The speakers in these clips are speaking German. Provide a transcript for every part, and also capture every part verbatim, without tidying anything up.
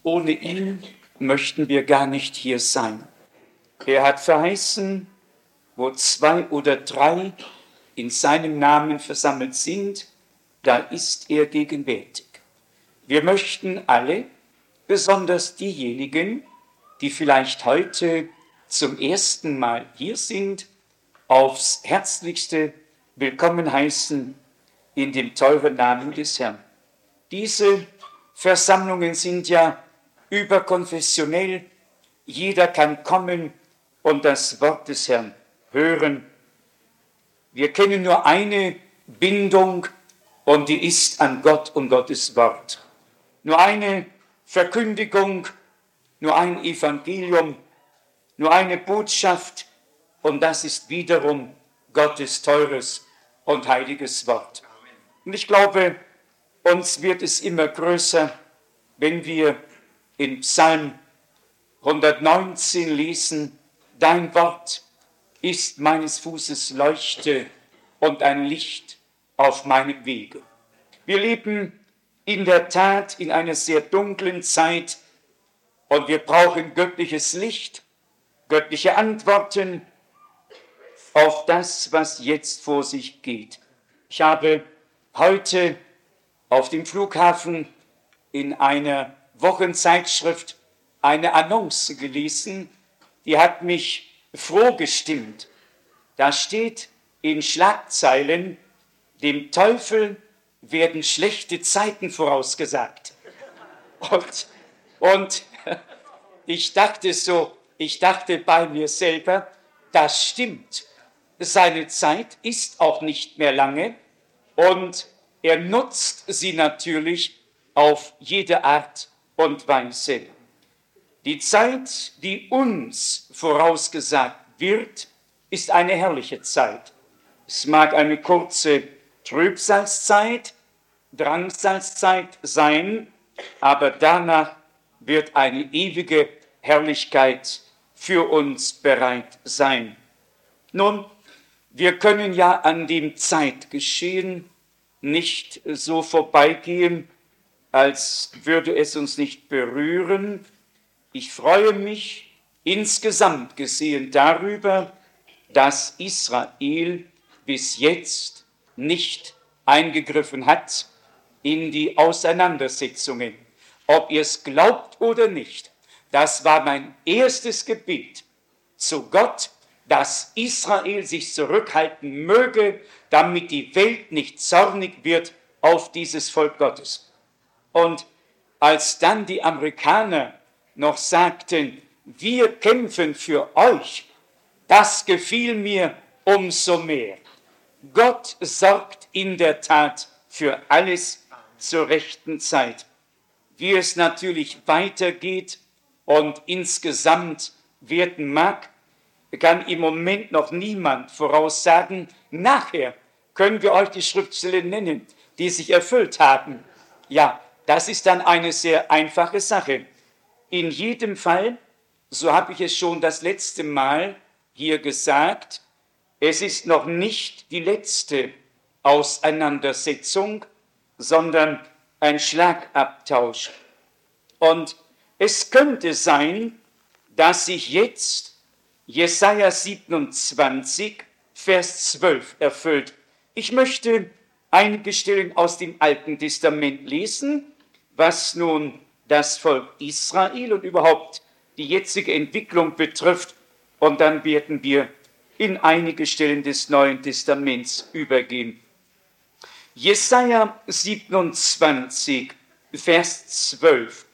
Ohne ihn möchten wir gar nicht hier sein. Er hat verheißen, wo zwei oder drei in seinem Namen versammelt sind, da ist er gegenwärtig. Wir möchten alle, besonders diejenigen, die vielleicht heute zum ersten Mal hier sind, aufs Herzlichste willkommen heißen in dem teuren Namen des Herrn. Diese Versammlungen sind ja überkonfessionell. Jeder kann kommen und das Wort des Herrn hören. Wir kennen nur eine Bindung und die ist an Gott und Gottes Wort. Nur eine Verkündigung, nur ein Evangelium, nur eine Botschaft und das ist wiederum Gottes teures und heiliges Wort. Und ich glaube, uns wird es immer größer, wenn wir in Psalm hundertneunzehn lesen, dein Wort ist meines Fußes Leuchte und ein Licht auf meinem Wege. Wir leben in der Tat in einer sehr dunklen Zeit und wir brauchen göttliches Licht, göttliche Antworten auf das, was jetzt vor sich geht. Ich habe heute auf dem Flughafen in einer Wochenzeitschrift eine Annonce gelesen, die hat mich froh gestimmt. Da steht in Schlagzeilen, dem Teufel werden schlechte Zeiten vorausgesagt. Und, und ich dachte so, ich dachte bei mir selber, das stimmt. Seine Zeit ist auch nicht mehr lange und er nutzt sie natürlich auf jede Art und Weise. Die Zeit, die uns vorausgesagt wird, ist eine herrliche Zeit. Es mag eine kurze Trübsalzeit, Drangsalzzeit sein, aber danach wird eine ewige Herrlichkeit für uns bereit sein. Nun, wir können ja an dem Zeitgeschehen nicht so vorbeigehen, als würde es uns nicht berühren. Ich freue mich insgesamt gesehen darüber, dass Israel bis jetzt nicht eingegriffen hat in die Auseinandersetzungen. Ob ihr es glaubt oder nicht, das war mein erstes Gebet zu Gott, dass Israel sich zurückhalten möge, damit die Welt nicht zornig wird auf dieses Volk Gottes. Und als dann die Amerikaner noch sagten, wir kämpfen für euch, das gefiel mir umso mehr. Gott sorgt in der Tat für alles zur rechten Zeit. Wie es natürlich weitergeht und insgesamt werden mag, kann im Moment noch niemand voraussagen. Nachher können wir euch die Schriftstellen nennen, die sich erfüllt haben. Ja, das ist dann eine sehr einfache Sache. In jedem Fall, so habe ich es schon das letzte Mal hier gesagt, es ist noch nicht die letzte Auseinandersetzung, sondern ein Schlagabtausch. Und es könnte sein, dass sich jetzt Jesaja siebenundzwanzig, Vers zwölf erfüllt. Ich möchte einige Stellen aus dem Alten Testament lesen, was nun das Volk Israel und überhaupt die jetzige Entwicklung betrifft. Und dann werden wir in einige Stellen des Neuen Testaments übergehen. Jesaja siebenundzwanzig, Vers zwölf.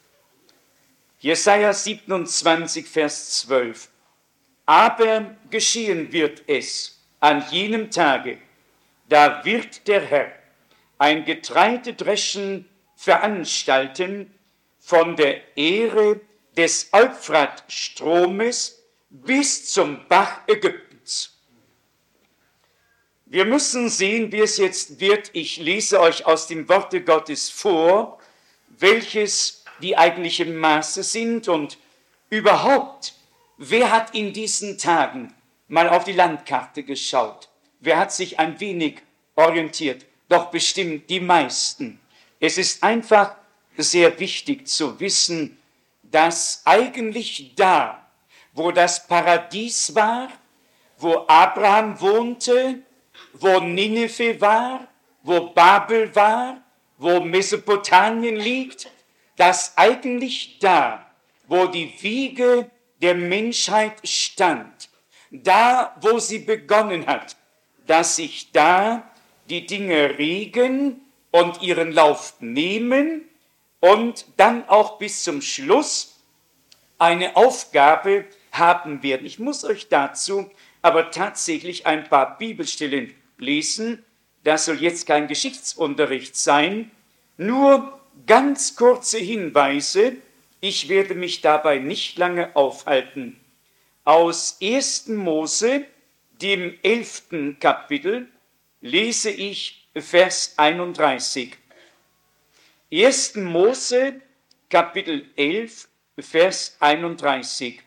Jesaja siebenundzwanzig, Vers zwölf. Aber geschehen wird es an jenem Tage, da wird der Herr ein Getreidedreschen veranstalten von der Ähre des Euphratstromes bis zum Bach Ägyptens. Wir müssen sehen, wie es jetzt wird. Ich lese euch aus dem Worte Gottes vor, welches die eigentlichen Maße sind und überhaupt, wer hat in diesen Tagen mal auf die Landkarte geschaut? Wer hat sich ein wenig orientiert? Doch bestimmt die meisten. Es ist einfach sehr wichtig zu wissen, dass eigentlich da, wo das Paradies war, wo Abraham wohnte, wo Nineveh war, wo Babel war, wo Mesopotamien liegt, dass eigentlich da, wo die Wiege der Menschheit stand, da, wo sie begonnen hat, dass sich da die Dinge regen und ihren Lauf nehmen und dann auch bis zum Schluss eine Aufgabe haben werden. Ich muss euch dazu aber tatsächlich ein paar Bibelstellen lesen. Das soll jetzt kein Geschichtsunterricht sein, nur ganz kurze Hinweise. Ich werde mich dabei nicht lange aufhalten. Aus ersten Mose, dem elften Kapitel, lese ich Vers einunddreißig. ersten Mose, Kapitel elf, Vers einunddreißig.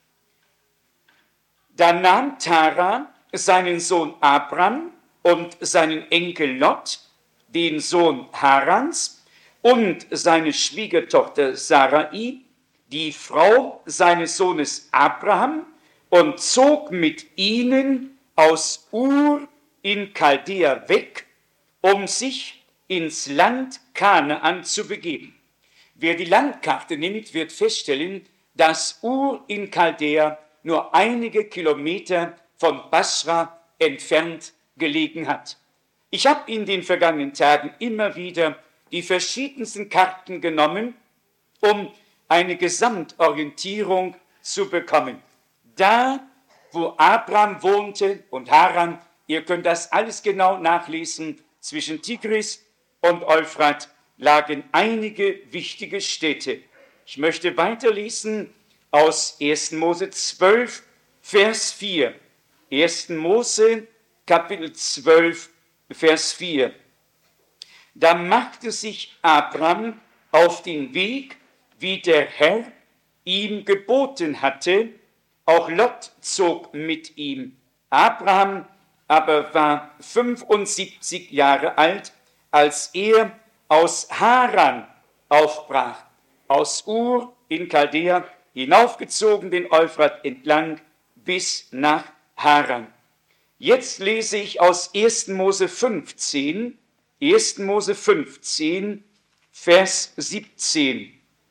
Da nahm Tara seinen Sohn Abram und seinen Enkel Lot, den Sohn Harans, und seine Schwiegertochter Sarai, die Frau seines Sohnes Abraham, und zog mit ihnen aus Ur in Chaldea weg, um sich ins Land Kanaan zu begeben. Wer die Landkarte nimmt, wird feststellen, dass Ur in Chaldea nur einige Kilometer von Basra entfernt gelegen hat. Ich habe in den vergangenen Tagen immer wieder die verschiedensten Karten genommen, um eine Gesamtorientierung zu bekommen. Da, wo Abraham wohnte und Haran, ihr könnt das alles genau nachlesen, zwischen Tigris und Euphrat lagen einige wichtige Städte. Ich möchte weiterlesen aus ersten Mose zwölf, Vers vier. ersten Mose, Kapitel zwölf, Vers vier. Da machte sich Abram auf den Weg, wie der Herr ihm geboten hatte. Auch Lot zog mit ihm. Abraham aber war fünfundsiebzig Jahre alt, als er aus Haran aufbrach, aus Ur in Chaldea, hinaufgezogen den Euphrat entlang bis nach Haran. Jetzt lese ich aus ersten Mose fünfzehn, ersten Mose fünfzehn, Vers siebzehn.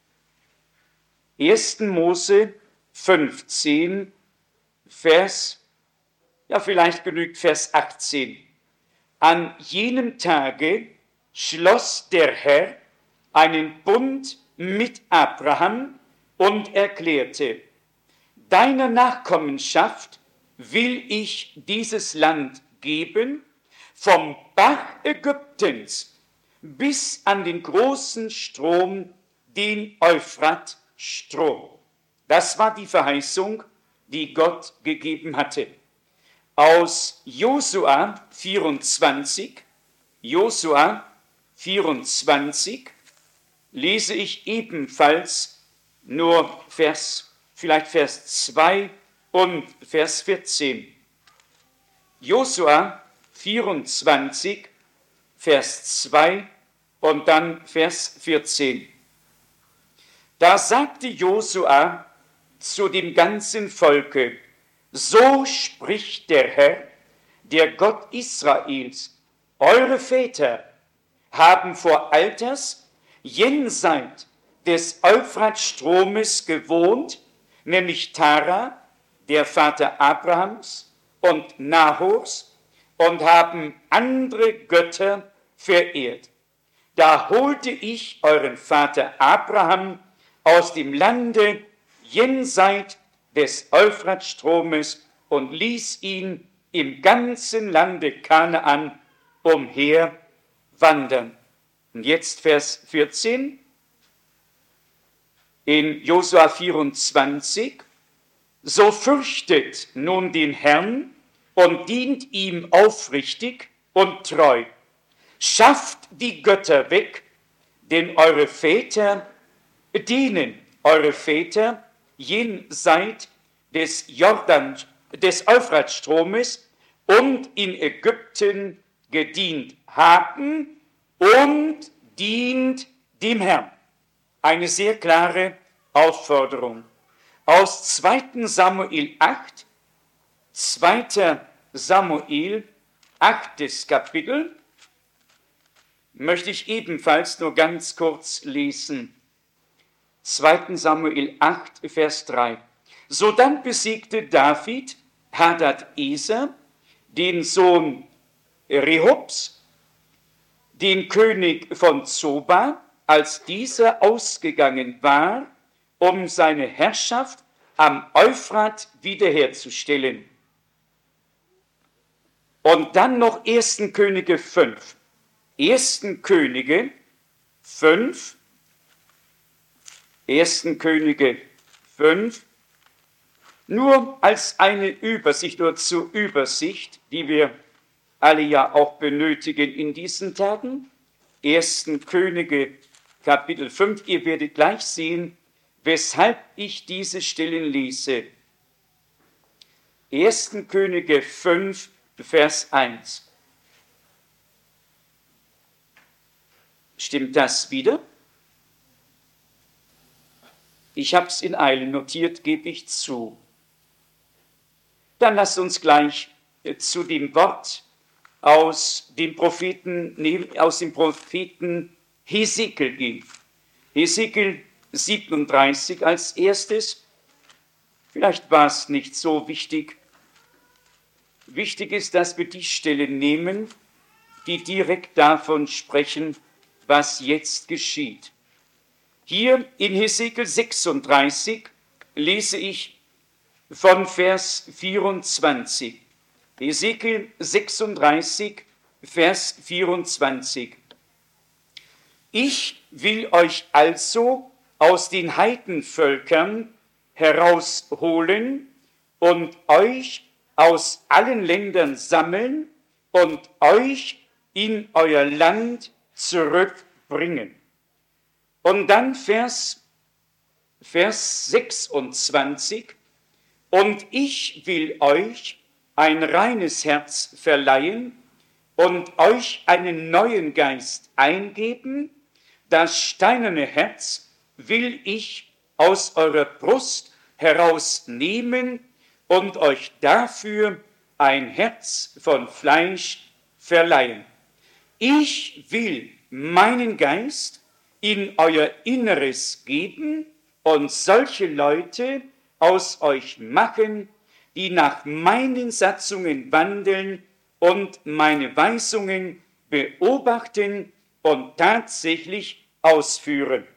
ersten Mose fünfzehn, Vers, ja vielleicht genügt Vers achtzehn. An jenem Tage schloss der Herr einen Bund mit Abraham und erklärte: Deiner Nachkommenschaft will ich dieses Land geben, vom Bach Ägyptens bis an den großen Strom, den Euphratstrom. Das war die Verheißung, die Gott gegeben hatte. Aus Josua vierundzwanzig, Josua vierundzwanzig, lese ich ebenfalls nur Vers, vielleicht Vers zwei und Vers vierzehn. Josua vierundzwanzig, Vers zwei und dann Vers vierzehn. Da sagte Josua zu dem ganzen Volke: So spricht der Herr, der Gott Israels: Eure Väter haben vor Alters jenseits des Euphratstromes gewohnt, nämlich Tara, der Vater Abrahams und Nahors, und haben andere Götter verehrt. Da holte ich euren Vater Abraham aus dem Lande jenseits des Euphratstromes und ließ ihn im ganzen Lande Kanaan umherwandern. Und jetzt Vers vierzehn. In Josua vierundzwanzig. So fürchtet nun den Herrn und dient ihm aufrichtig und treu. Schafft die Götter weg, denn eure Väter dienen eure Väter jenseits des Jordan, des Euphratstromes und in Ägypten gedient haben und dient dem Herrn. Eine sehr klare Aufforderung. Aus zweiten Samuel acht, zweiter Samuel, achtes Kapitel, möchte ich ebenfalls nur ganz kurz lesen. zweiten Samuel acht, Vers drei. Sodann besiegte David Hadad-Eser, den Sohn Rehobs, den König von Zoba, als dieser ausgegangen war, um seine Herrschaft am Euphrat wiederherzustellen. Und dann noch ersten Könige fünf. ersten Könige fünf. ersten Könige fünf. Nur als eine Übersicht oder zur Übersicht, die wir alle ja auch benötigen in diesen Tagen. ersten Könige Kapitel fünf. Ihr werdet gleich sehen, weshalb ich diese Stellen lese. ersten Könige fünf, Vers eins. Stimmt das wieder? Ich habe es in Eile notiert, gebe ich zu. Dann lasst uns gleich zu dem Wort aus dem Propheten, aus dem Propheten Hesekiel gehen. Hesekiel siebenunddreißig als erstes. Vielleicht war es nicht so wichtig. Wichtig ist, dass wir die Stellen nehmen, die direkt davon sprechen, was jetzt geschieht. Hier in Hesekiel sechsunddreißig lese ich von Vers vierundzwanzig. Hesekiel sechsunddreißig, Vers vierundzwanzig. Ich will euch also aus den Heidenvölkern herausholen und euch aus allen Ländern sammeln und euch in euer Land zurückbringen. Und dann Vers, Vers sechsundzwanzig. Und ich will euch ein reines Herz verleihen und euch einen neuen Geist eingeben. Das steinerne Herz will ich aus eurer Brust herausnehmen und euch dafür ein Herz von Fleisch verleihen. Ich will meinen Geist in euer Inneres geben und solche Leute aus euch machen, die nach meinen Satzungen wandeln und meine Weisungen beobachten und tatsächlich ausführen.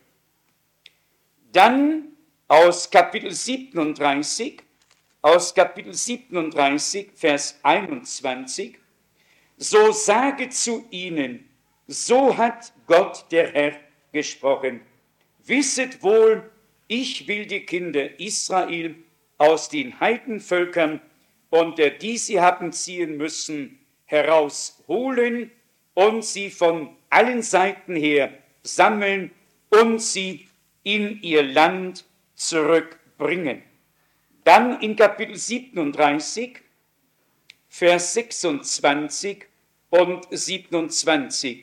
Dann aus Kapitel siebenunddreißig, aus Kapitel siebenunddreißig, Vers einundzwanzig, so sage zu ihnen, so hat Gott der Herr gesprochen. Wisset wohl, ich will die Kinder Israel aus den Heidenvölkern, unter die sie haben ziehen müssen, herausholen und sie von allen Seiten her sammeln und sie in ihr Land zurückbringen. Dann in Kapitel siebenunddreißig, Vers sechsundzwanzig und siebenundzwanzig.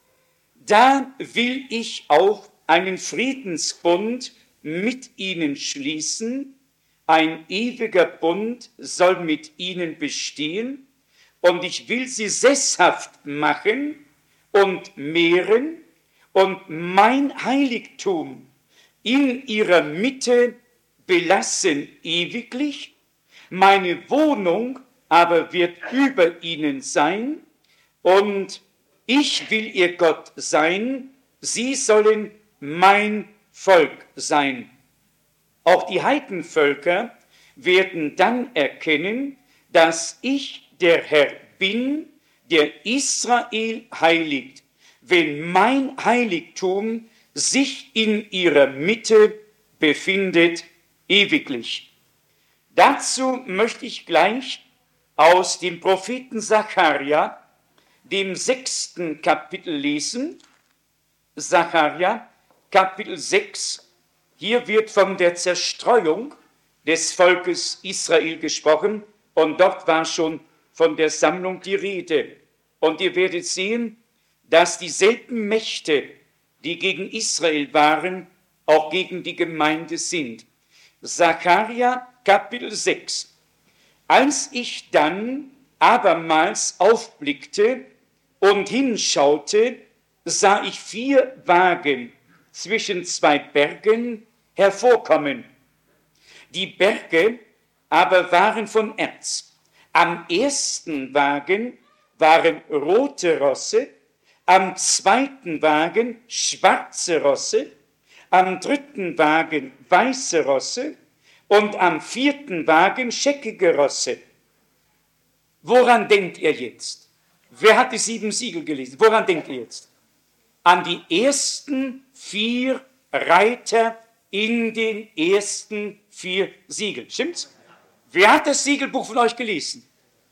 Da will ich auch einen Friedensbund mit ihnen schließen, ein ewiger Bund soll mit ihnen bestehen, und ich will sie sesshaft machen und mehren und mein Heiligtum in ihrer Mitte belassen ewiglich, meine Wohnung aber wird über ihnen sein, und ich will ihr Gott sein, sie sollen mein Volk sein. Auch die Heidenvölker werden dann erkennen, dass ich der Herr bin, der Israel heiligt, wenn mein Heiligtum sich in ihrer Mitte befindet, ewiglich. Dazu möchte ich gleich aus dem Propheten Sacharja, dem sechsten Kapitel lesen. Sacharja, Kapitel sechs. Hier wird von der Zerstreuung des Volkes Israel gesprochen und dort war schon von der Sammlung die Rede. Und ihr werdet sehen, dass dieselben Mächte, die gegen Israel waren, auch gegen die Gemeinde sind. Sacharja Kapitel sechs. Als ich dann abermals aufblickte und hinschaute, sah ich vier Wagen zwischen zwei Bergen hervorkommen. Die Berge aber waren von Erz. Am ersten Wagen waren rote Rosse, am zweiten Wagen schwarze Rosse, am dritten Wagen weiße Rosse und am vierten Wagen scheckige Rosse. Woran denkt ihr jetzt? Wer hat die sieben Siegel gelesen? Woran denkt ihr jetzt? An die ersten vier Reiter in den ersten vier Siegeln. Stimmt's? Wer hat das Siegelbuch von euch gelesen?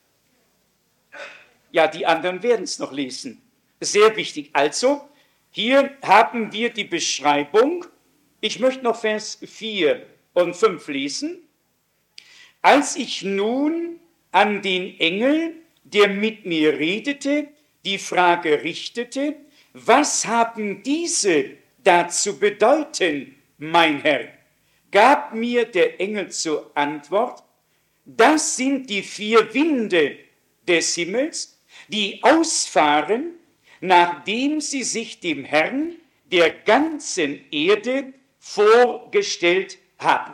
Ja, die anderen werden es noch lesen. Sehr wichtig. Also, hier haben wir die Beschreibung. Ich möchte noch Vers vier und fünf lesen. Als ich nun an den Engel, der mit mir redete, die Frage richtete, was haben diese da zu bedeuten, mein Herr? Gab mir der Engel zur Antwort, das sind die vier Winde des Himmels, die ausfahren, nachdem sie sich dem Herrn der ganzen Erde vorgestellt haben.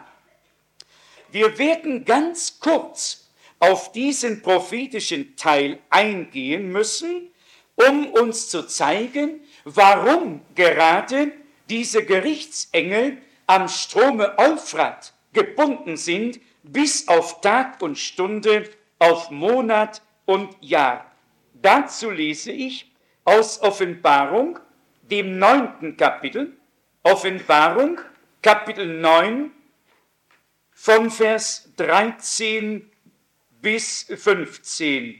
Wir werden ganz kurz auf diesen prophetischen Teil eingehen müssen, um uns zu zeigen, warum gerade diese Gerichtsengel am Strome Euphrat gebunden sind, bis auf Tag und Stunde, auf Monat und Jahr. Dazu lese ich aus Offenbarung, dem neunten Kapitel, Offenbarung, Kapitel neun, von Vers dreizehn bis fünfzehn.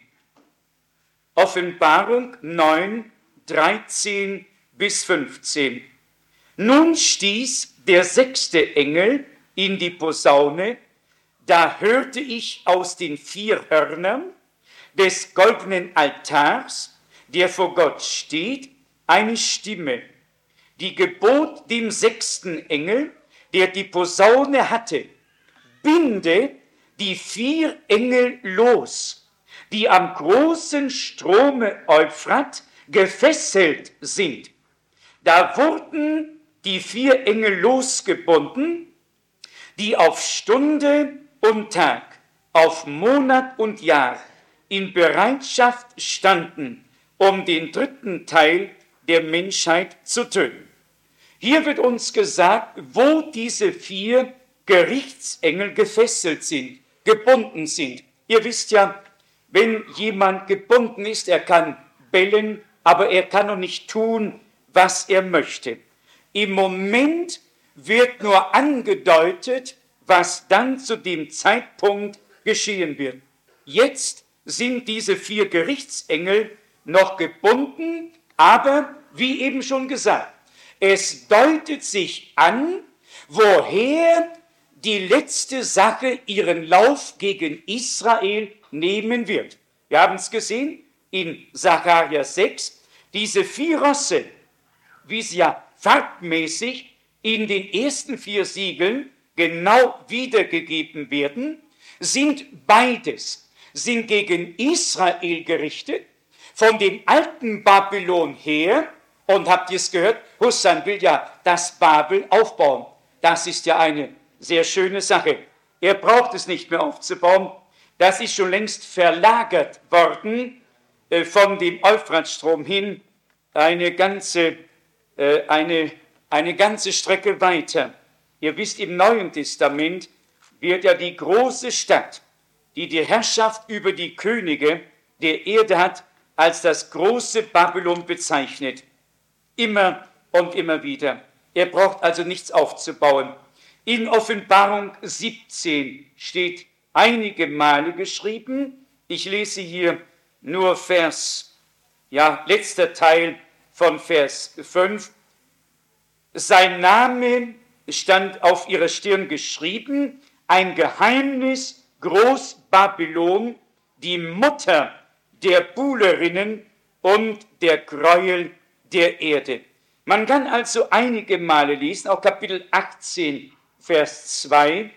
Offenbarung neun, dreizehn bis fünfzehn. Nun stieß der sechste Engel in die Posaune, da hörte ich aus den vier Hörnern des goldenen Altars, der vor Gott steht, eine Stimme, die gebot dem sechsten Engel, der die Posaune hatte, binde die vier Engel los, die am großen Strome Euphrat gefesselt sind. Da wurden die vier Engel losgebunden, die auf Stunde und Tag, auf Monat und Jahr in Bereitschaft standen, um den dritten Teil der Menschheit zu töten. Hier wird uns gesagt, wo diese vier Gerichtsengel gefesselt sind, gebunden sind. Ihr wisst ja, wenn jemand gebunden ist, er kann bellen, aber er kann noch nicht tun, was er möchte. Im Moment wird nur angedeutet, was dann zu dem Zeitpunkt geschehen wird. Jetzt sind diese vier Gerichtsengel noch gebunden, aber wie eben schon gesagt, es deutet sich an, woher die letzte Sache ihren Lauf gegen Israel nehmen wird. Wir haben es gesehen in Sacharja sechs, diese vier Rosse, wie sie ja farbmäßig in den ersten vier Siegeln genau wiedergegeben werden, sind beides, sind gegen Israel gerichtet, von dem alten Babylon her, und habt ihr es gehört, Hussan will ja das Babel aufbauen. Das ist ja eine sehr schöne Sache. Er braucht es nicht mehr aufzubauen. Das ist schon längst verlagert worden äh, von dem Euphratstrom hin, eine ganze, äh, eine, eine ganze Strecke weiter. Ihr wisst, im Neuen Testament wird ja die große Stadt, die die Herrschaft über die Könige der Erde hat, als das große Babylon bezeichnet. Immer und immer wieder. Er braucht also nichts aufzubauen. In Offenbarung siebzehn steht einige Male geschrieben, ich lese hier nur Vers, ja, letzter Teil von Vers fünf. Sein Name stand auf ihrer Stirn geschrieben, ein Geheimnis Groß-Babylon, die Mutter der Buhlerinnen und der Gräuel der Erde. Man kann also einige Male lesen, auch Kapitel achtzehn, Vers zwei,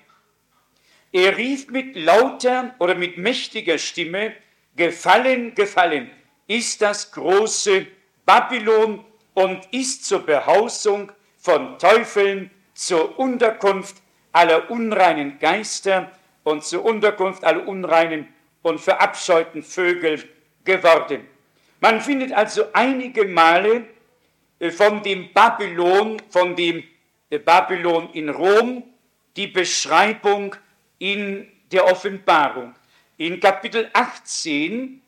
er rief mit lauter oder mit mächtiger Stimme, gefallen, gefallen ist das große Babylon und ist zur Behausung von Teufeln, zur Unterkunft aller unreinen Geister und zur Unterkunft aller unreinen und verabscheuten Vögel geworden. Man findet also einige Male von dem Babylon, von dem Babylon in Rom, die Beschreibung in der Offenbarung. In Kapitel achtzehn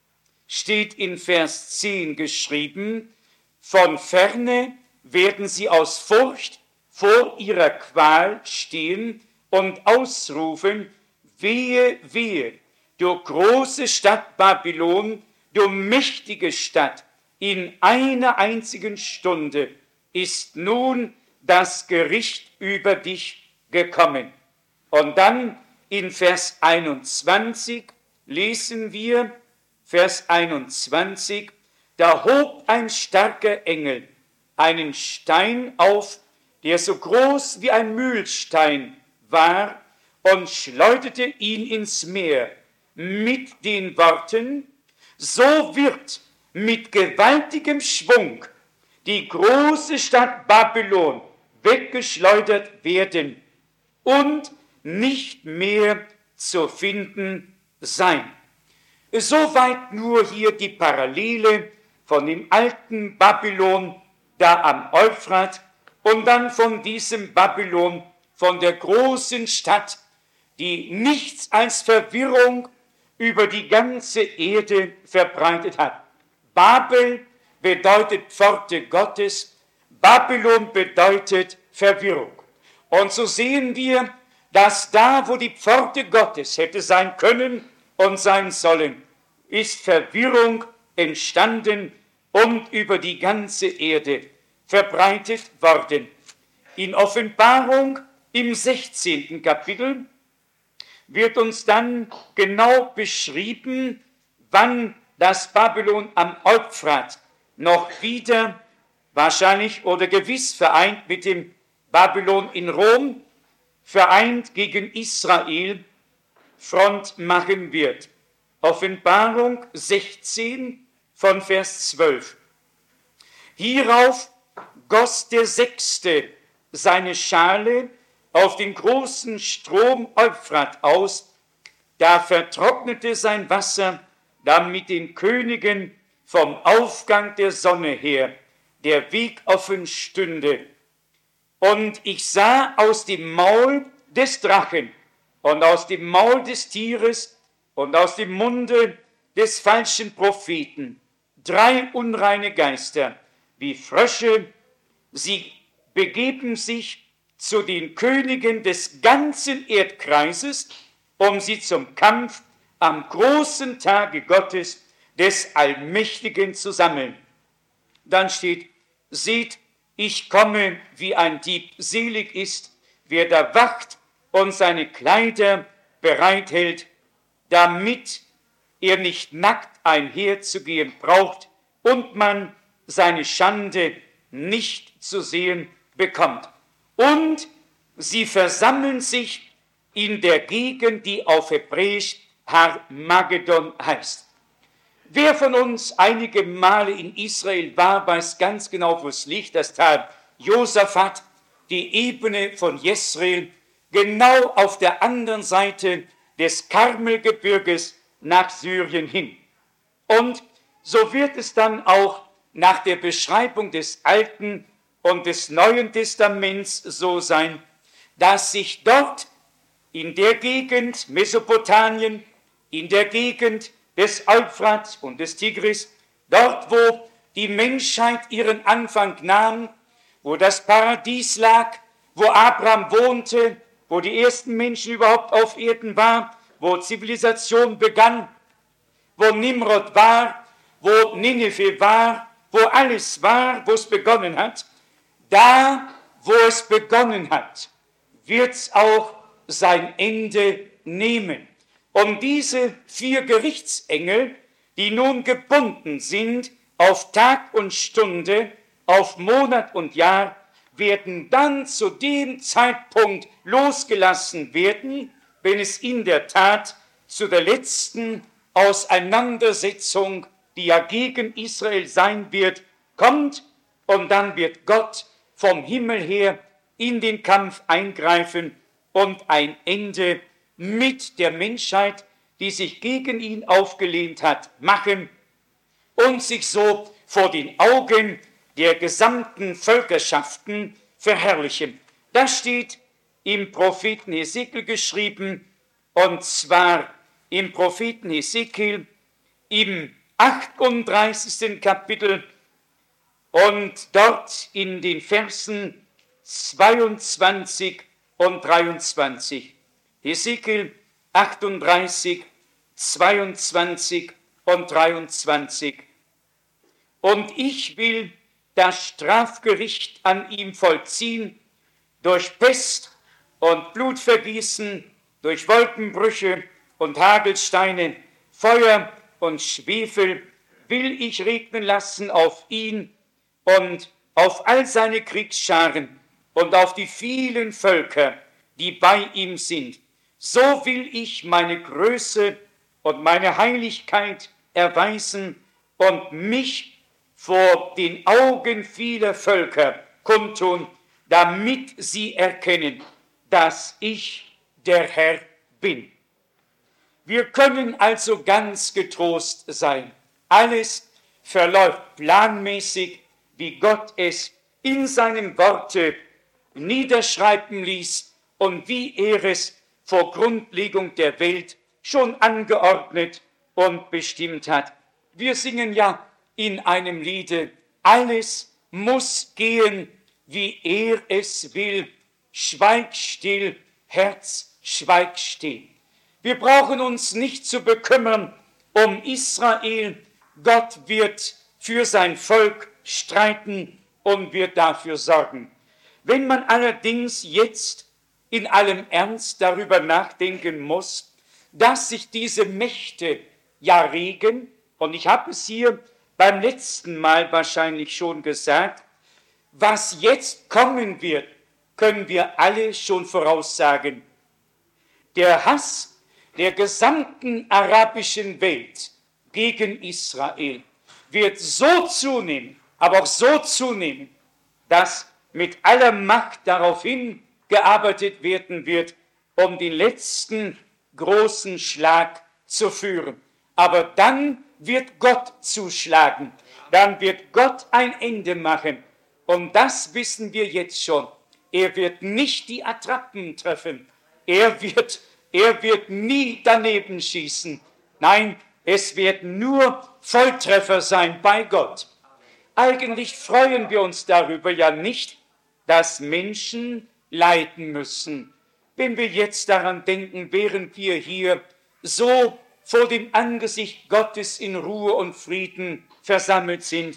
steht in Vers zehn geschrieben, von ferne werden sie aus Furcht vor ihrer Qual stehen und ausrufen, wehe, wehe, du große Stadt Babylon, du mächtige Stadt, in einer einzigen Stunde ist nun das Gericht über dich gekommen. Und dann in Vers einundzwanzig lesen wir, Vers einundzwanzig, da hob ein starker Engel einen Stein auf, der so groß wie ein Mühlstein war, und schleuderte ihn ins Meer mit den Worten, so wird mit gewaltigem Schwung die große Stadt Babylon weggeschleudert werden und nicht mehr zu finden sein. Soweit nur hier die Parallele von dem alten Babylon da am Euphrat und dann von diesem Babylon, von der großen Stadt, die nichts als Verwirrung über die ganze Erde verbreitet hat. Babel bedeutet Pforte Gottes, Babylon bedeutet Verwirrung. Und so sehen wir, dass da, wo die Pforte Gottes hätte sein können und sein sollen, ist Verwirrung entstanden und über die ganze Erde verbreitet worden. In Offenbarung im sechzehnten Kapitel wird uns dann genau beschrieben, wann das Babylon am Euphrat noch wieder wahrscheinlich oder gewiss vereint mit dem Babylon in Rom, vereint gegen Israel, Front machen wird. Offenbarung sechzehn von Vers zwölf. Hierauf goss der Sechste seine Schale auf den großen Strom Euphrat aus, da vertrocknete sein Wasser, damit den Königen vom Aufgang der Sonne her der Weg offen stünde. Und ich sah aus dem Maul des Drachen und aus dem Maul des Tieres und aus dem Munde des falschen Propheten drei unreine Geister, wie Frösche, sie begeben sich zu den Königen des ganzen Erdkreises, um sie zum Kampf am großen Tage Gottes, des Allmächtigen, zu sammeln. Dann steht, seht, ich komme wie ein Dieb, selig ist, wer da wacht und seine Kleider bereithält, damit er nicht nackt einherzugehen braucht und man seine Schande nicht zu sehen bekommt. Und sie versammeln sich in der Gegend, die auf Hebräisch Har-Magedon heißt. Wer von uns einige Male in Israel war, weiß ganz genau, wo es liegt, das Tal Josaphat, die Ebene von Jesreel, genau auf der anderen Seite des Karmelgebirges nach Syrien hin. Und so wird es dann auch nach der Beschreibung des Alten und des Neuen Testaments so sein, dass sich dort in der Gegend Mesopotamien, in der Gegend des Euphrat und des Tigris, dort wo die Menschheit ihren Anfang nahm, wo das Paradies lag, wo Abraham wohnte, wo die ersten Menschen überhaupt auf Erden waren, wo Zivilisation begann, wo Nimrod war, wo Nineveh war, wo alles war, wo es begonnen hat, da, wo es begonnen hat, wird es auch sein Ende nehmen. Um diese vier Gerichtsengel, die nun gebunden sind auf Tag und Stunde, auf Monat und Jahr, werden dann zu dem Zeitpunkt losgelassen werden, wenn es in der Tat zu der letzten Auseinandersetzung, die ja gegen Israel sein wird, kommt, und dann wird Gott vom Himmel her in den Kampf eingreifen und ein Ende mit der Menschheit, die sich gegen ihn aufgelehnt hat, machen und sich so vor den Augen der gesamten Völkerschaften verherrlichen. Das steht im Propheten Hesekiel geschrieben, und zwar im Propheten Hesekiel im achtunddreißigsten Kapitel und dort in den Versen zweiundzwanzig und dreiundzwanzig. Hesekiel achtunddreißig, zweiundzwanzig und dreiundzwanzig. Und ich will das Strafgericht an ihm vollziehen, durch Pest und Blutvergießen, durch Wolkenbrüche und Hagelsteine, Feuer und Schwefel will ich regnen lassen auf ihn und auf all seine Kriegsscharen und auf die vielen Völker, die bei ihm sind. So will ich meine Größe und meine Heiligkeit erweisen und mich vor den Augen vieler Völker kundtun, damit sie erkennen, dass ich der Herr bin. Wir können also ganz getrost sein. Alles verläuft planmäßig, wie Gott es in seinem Worte niederschreiben ließ und wie er es vor Grundlegung der Welt schon angeordnet und bestimmt hat. Wir singen ja in einem Liede, alles muss gehen, wie er es will. Schweig still, Herz, schweig still. Wir brauchen uns nicht zu bekümmern um Israel. Gott wird für sein Volk streiten und wird dafür sorgen. Wenn man allerdings jetzt in allem Ernst darüber nachdenken muss, dass sich diese Mächte ja regen, und ich habe es hier beim letzten Mal wahrscheinlich schon gesagt, was jetzt kommen wird, können wir alle schon voraussagen. Der Hass der gesamten arabischen Welt gegen Israel wird so zunehmen, aber auch so zunehmen, dass mit aller Macht darauf hingearbeitet werden wird, um den letzten großen Schlag zu führen. Aber dann wird Gott zuschlagen, dann wird Gott ein Ende machen. Und das wissen wir jetzt schon. Er wird nicht die Attrappen treffen, er wird Er wird nie daneben schießen. Nein, es werden nur Volltreffer sein bei Gott. Eigentlich freuen wir uns darüber ja nicht, dass Menschen leiden müssen. Wenn wir jetzt daran denken, während wir hier so vor dem Angesicht Gottes in Ruhe und Frieden versammelt sind,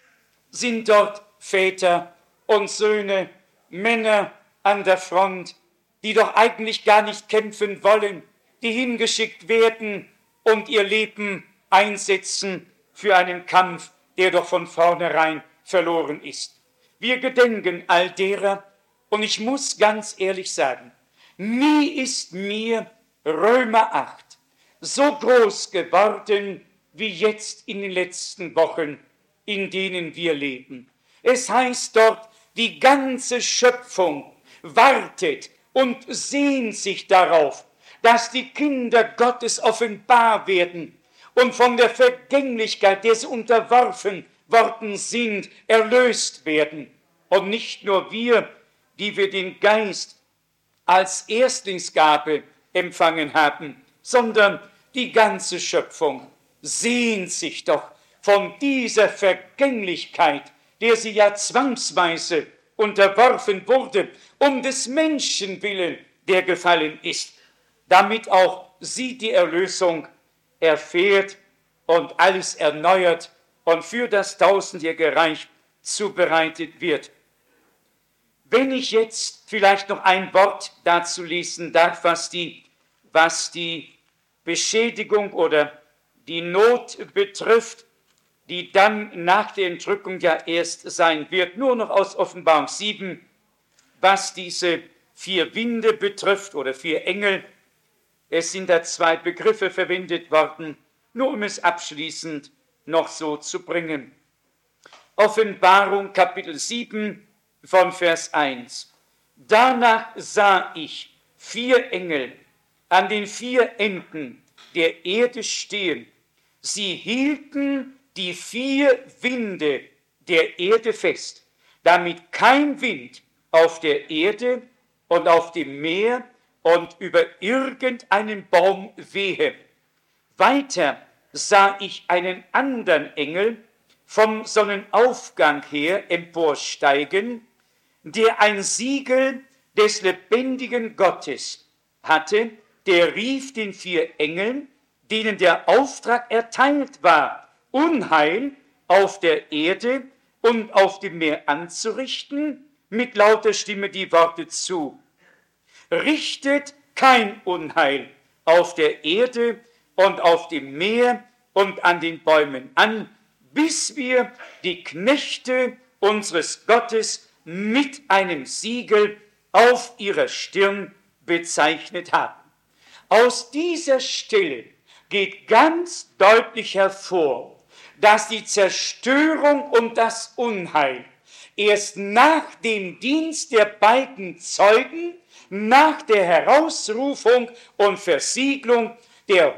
sind dort Väter und Söhne, Männer an der Front, die doch eigentlich gar nicht kämpfen wollen, die hingeschickt werden und ihr Leben einsetzen für einen Kampf, der doch von vornherein verloren ist. Wir gedenken all derer, und ich muss ganz ehrlich sagen, nie ist mir Römer acht so groß geworden wie jetzt in den letzten Wochen, in denen wir leben. Es heißt dort, die ganze Schöpfung wartet und sehnt sich darauf, dass die Kinder Gottes offenbar werden und von der Vergänglichkeit, der sie unterworfen worden sind, erlöst werden. Und nicht nur wir, die wir den Geist als Erstlingsgabe empfangen haben, sondern die ganze Schöpfung sehnt sich doch von dieser Vergänglichkeit, der sie ja zwangsweise unterworfen wurde, um des Menschen willen, der gefallen ist, damit auch sie die Erlösung erfährt und alles erneuert und für das tausendjährige Reich zubereitet wird. Wenn ich jetzt vielleicht noch ein Wort dazu lesen darf, was die, was die Beschädigung oder die Not betrifft, die dann nach der Entrückung ja erst sein wird. Nur noch aus Offenbarung sieben, was diese vier Winde betrifft oder vier Engel. Es sind da zwei Begriffe verwendet worden, nur um es abschließend noch so zu bringen. Offenbarung Kapitel sieben von Vers eins. Danach sah ich vier Engel an den vier Enden der Erde stehen. Sie hielten die vier Winde der Erde fest, damit kein Wind auf der Erde und auf dem Meer und über irgendeinen Baum wehe. Weiter sah ich einen anderen Engel vom Sonnenaufgang her emporsteigen, der ein Siegel des lebendigen Gottes hatte. Der rief den vier Engeln, denen der Auftrag erteilt war, Unheil auf der Erde und auf dem Meer anzurichten, mit lauter Stimme die Worte zu: Richtet kein Unheil auf der Erde und auf dem Meer und an den Bäumen an, bis wir die Knechte unseres Gottes mit einem Siegel auf ihrer Stirn bezeichnet haben. Aus dieser Stelle geht ganz deutlich hervor, dass die Zerstörung und das Unheil erst nach dem Dienst der beiden Zeugen, nach der Herausrufung und Versiegelung der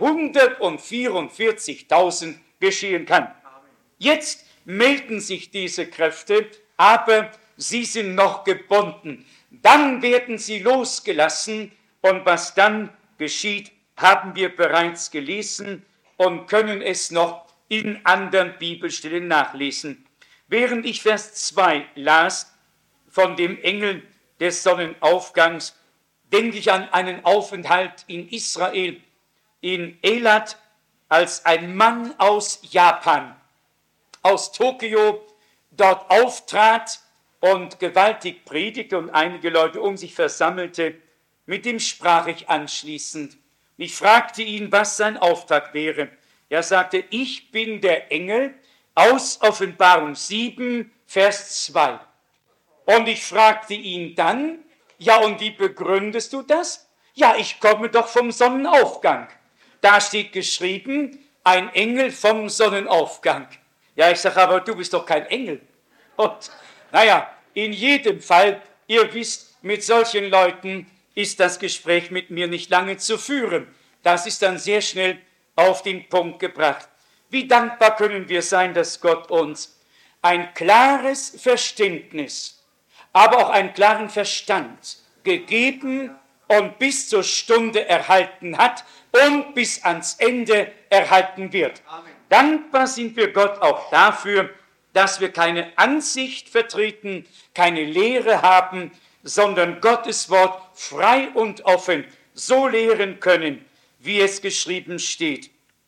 hundertvierundvierzigtausend geschehen kann. Jetzt melden sich diese Kräfte, aber sie sind noch gebunden. Dann werden sie losgelassen und was dann geschieht, haben wir bereits gelesen und können es noch in anderen Bibelstellen nachlesen. Während ich Vers zwei las von dem Engel des Sonnenaufgangs, denke ich an einen Aufenthalt in Israel, in Elat, als ein Mann aus Japan, aus Tokio, dort auftrat und gewaltig predigte und einige Leute um sich versammelte. Mit dem sprach ich anschließend. Ich fragte ihn, was sein Auftrag wäre. Er sagte, ich bin der Engel aus Offenbarung sieben, Vers zwei. Und ich fragte ihn dann, ja, und wie begründest du das? Ja, ich komme doch vom Sonnenaufgang. Da steht geschrieben, ein Engel vom Sonnenaufgang. Ja, ich sage, aber du bist doch kein Engel. Und naja, in jedem Fall, ihr wisst, mit solchen Leuten ist das Gespräch mit mir nicht lange zu führen. Das ist dann sehr schnell auf den Punkt gebracht. Wie dankbar können wir sein, dass Gott uns ein klares Verständnis, aber auch einen klaren Verstand gegeben und bis zur Stunde erhalten hat und bis ans Ende erhalten wird. Amen. Dankbar sind wir Gott auch dafür, dass wir keine Ansicht vertreten, keine Lehre haben, sondern Gottes Wort frei und offen so lehren können, wie es geschrieben steht.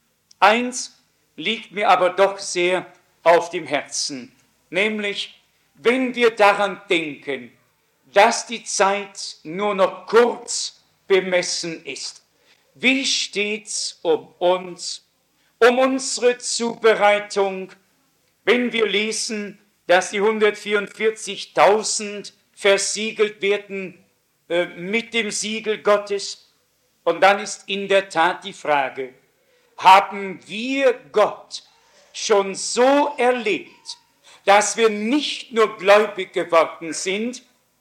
Eins liegt mir aber doch sehr auf dem Herzen, nämlich wenn wir daran denken, dass die Zeit nur noch kurz bemessen ist. Wie steht's um uns, um unsere Zubereitung, wenn wir lesen, dass die hundertvierundvierzigtausend versiegelt werden äh, mit dem Siegel Gottes? Und dann ist in der Tat die Frage, haben wir Gott schon so erlebt, dass wir nicht nur gläubig geworden sind,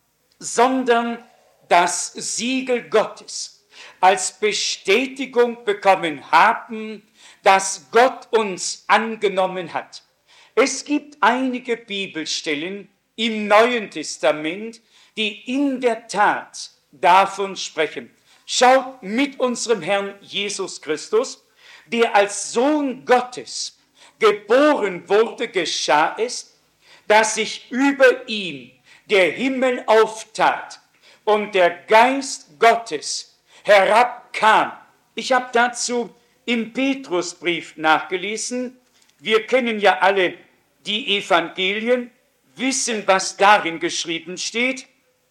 sondern das Siegel Gottes als Bestätigung bekommen haben, dass Gott uns angenommen hat. Es gibt einige Bibelstellen im Neuen Testament, die in der Tat davon sprechen. Schaut mit unserem Herrn Jesus Christus, der als Sohn Gottes geboren wurde, geschah es, dass sich über ihm der Himmel auftat und der Geist Gottes herabkam. Ich habe dazu im Petrusbrief nachgelesen. Wir kennen ja alle die Evangelien, wissen, was darin geschrieben steht.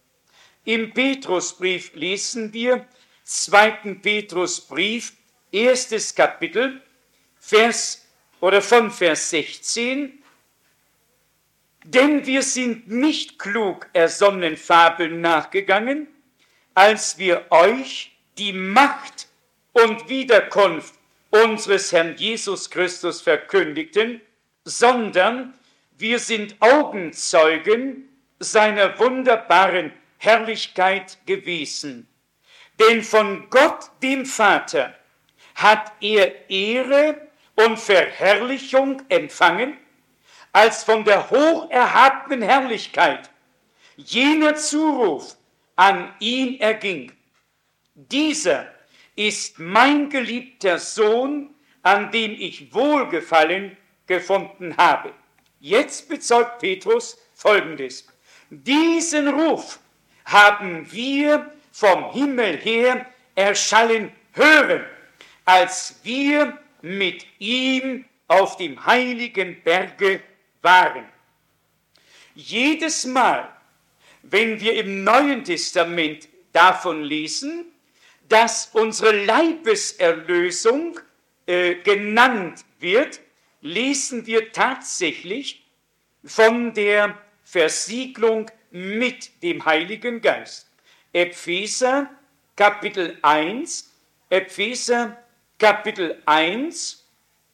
Im Petrusbrief lesen wir, zweiten Petrusbrief, erstes Kapitel, Vers oder von Vers sechzehn, denn wir sind nicht klug ersonnenen Fabeln nachgegangen, als wir euch die Macht und Wiederkunft unseres Herrn Jesus Christus verkündigten, sondern wir sind Augenzeugen seiner wunderbaren Herrlichkeit gewesen. Denn von Gott, dem Vater, hat er Ehre und Verherrlichung empfangen, als von der hocherhabenen Herrlichkeit jener Zuruf an ihn erging. Dieser ist mein geliebter Sohn, an dem ich Wohlgefallen gefunden habe. Jetzt bezeugt Petrus Folgendes: Diesen Ruf haben wir vom Himmel her erschallen hören, als wir mit ihm auf dem heiligen Berge waren. Jedes Mal, wenn wir im Neuen Testament davon lesen, dass unsere Leibeserlösung äh, genannt wird, lesen wir tatsächlich von der Versiegelung mit dem Heiligen Geist. Epheser Kapitel eins, Epheser Kapitel eins,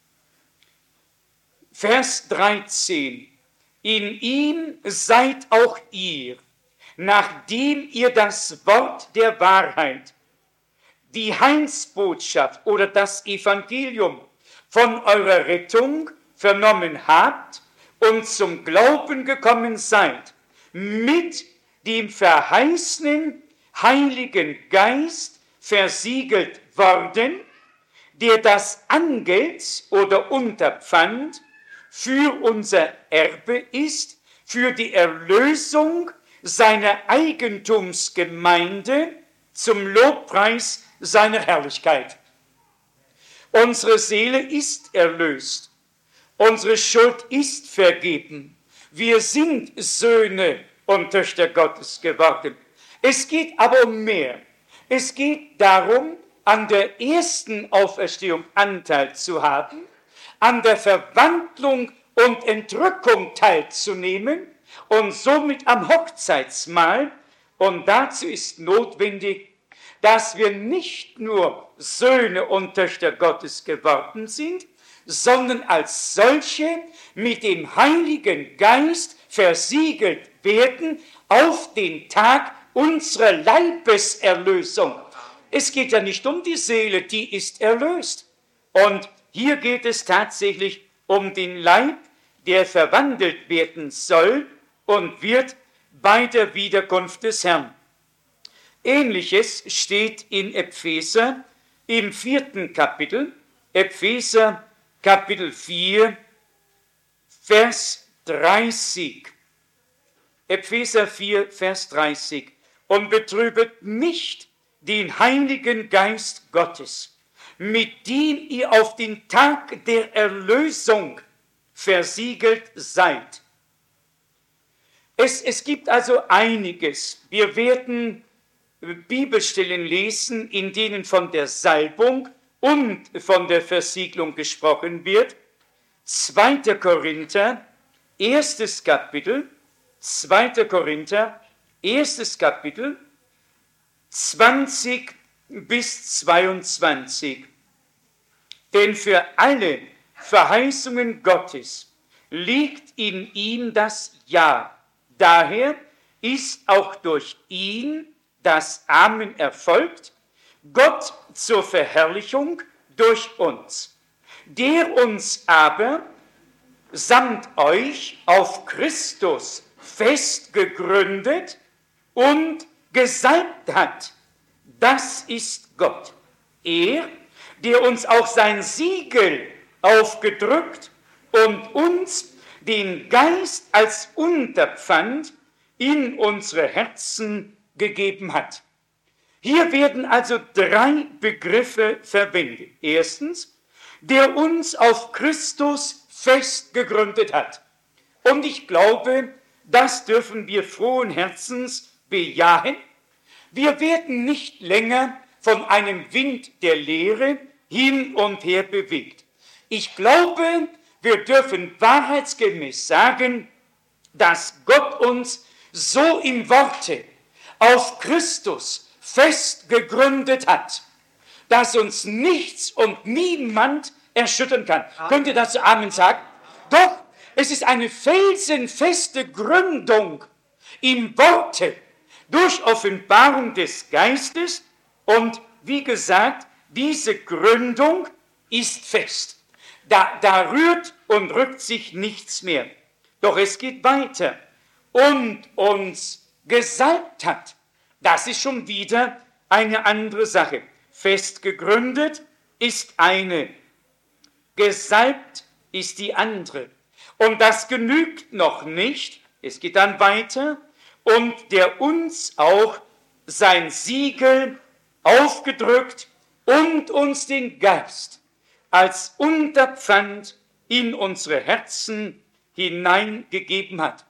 Vers dreizehn. In ihm seid auch ihr, nachdem ihr das Wort der Wahrheit, die Heilsbotschaft oder das Evangelium von eurer Rettung vernommen habt und zum Glauben gekommen seid, mit dem verheißenen Heiligen Geist versiegelt worden, der das Angeld oder Unterpfand für unser Erbe ist, für die Erlösung seiner Eigentumsgemeinde zum Lobpreis seiner Herrlichkeit. Unsere Seele ist erlöst. Unsere Schuld ist vergeben. Wir sind Söhne und Töchter Gottes geworden. Es geht aber um mehr. Es geht darum, an der ersten Auferstehung Anteil zu haben, an der Verwandlung und Entrückung teilzunehmen und somit am Hochzeitsmahl. Und dazu ist notwendig, dass wir nicht nur Söhne und Töchter Gottes geworden sind, sondern als solche mit dem Heiligen Geist versiegelt werden auf den Tag unserer Leibeserlösung. Es geht ja nicht um die Seele, die ist erlöst. Und hier geht es tatsächlich um den Leib, der verwandelt werden soll und wird bei der Wiederkunft des Herrn. Ähnliches steht in Epheser im vierten Kapitel, Epheser Kapitel vier, Vers dreißig. Epheser vier, Vers dreißig. Und betrübet nicht den Heiligen Geist Gottes, mit dem ihr auf den Tag der Erlösung versiegelt seid. Es, es gibt also einiges. Wir werden Bibelstellen lesen, in denen von der Salbung und von der Versiegelung gesprochen wird. zweiter Korinther, erstes Kapitel, zweiter Korinther, erstes Kapitel, zwanzig bis zweiundzwanzig. Denn für alle Verheißungen Gottes liegt in ihm das Ja. Daher ist auch durch ihn das Amen erfolgt, Gott zur Verherrlichung durch uns, der uns aber samt euch auf Christus fest gegründet und gesalbt hat. Das ist Gott. Er, der uns auch sein Siegel aufgedrückt und uns den Geist als Unterpfand in unsere Herzen gegeben hat. Hier werden also drei Begriffe verwendet. Erstens, der uns auf Christus fest gegründet hat. Und ich glaube, das dürfen wir frohen Herzens bejahen. Wir werden nicht länger von einem Wind der Lehre hin und her bewegt. Ich glaube, wir dürfen wahrheitsgemäß sagen, dass Gott uns so im Worte auf Christus fest gegründet hat, dass uns nichts und niemand erschüttern kann. Amen. Könnt ihr dazu Amen sagen? Doch, es ist eine felsenfeste Gründung im Worte durch Offenbarung des Geistes und wie gesagt, diese Gründung ist fest. Da, da rührt und rückt sich nichts mehr. Doch es geht weiter. Und uns gesalbt hat. Das ist schon wieder eine andere Sache. Fest gegründet ist eine, gesalbt ist die andere. Und das genügt noch nicht. Es geht dann weiter. Und der uns auch sein Siegel aufgedrückt und uns den Geist als Unterpfand in unsere Herzen hineingegeben hat.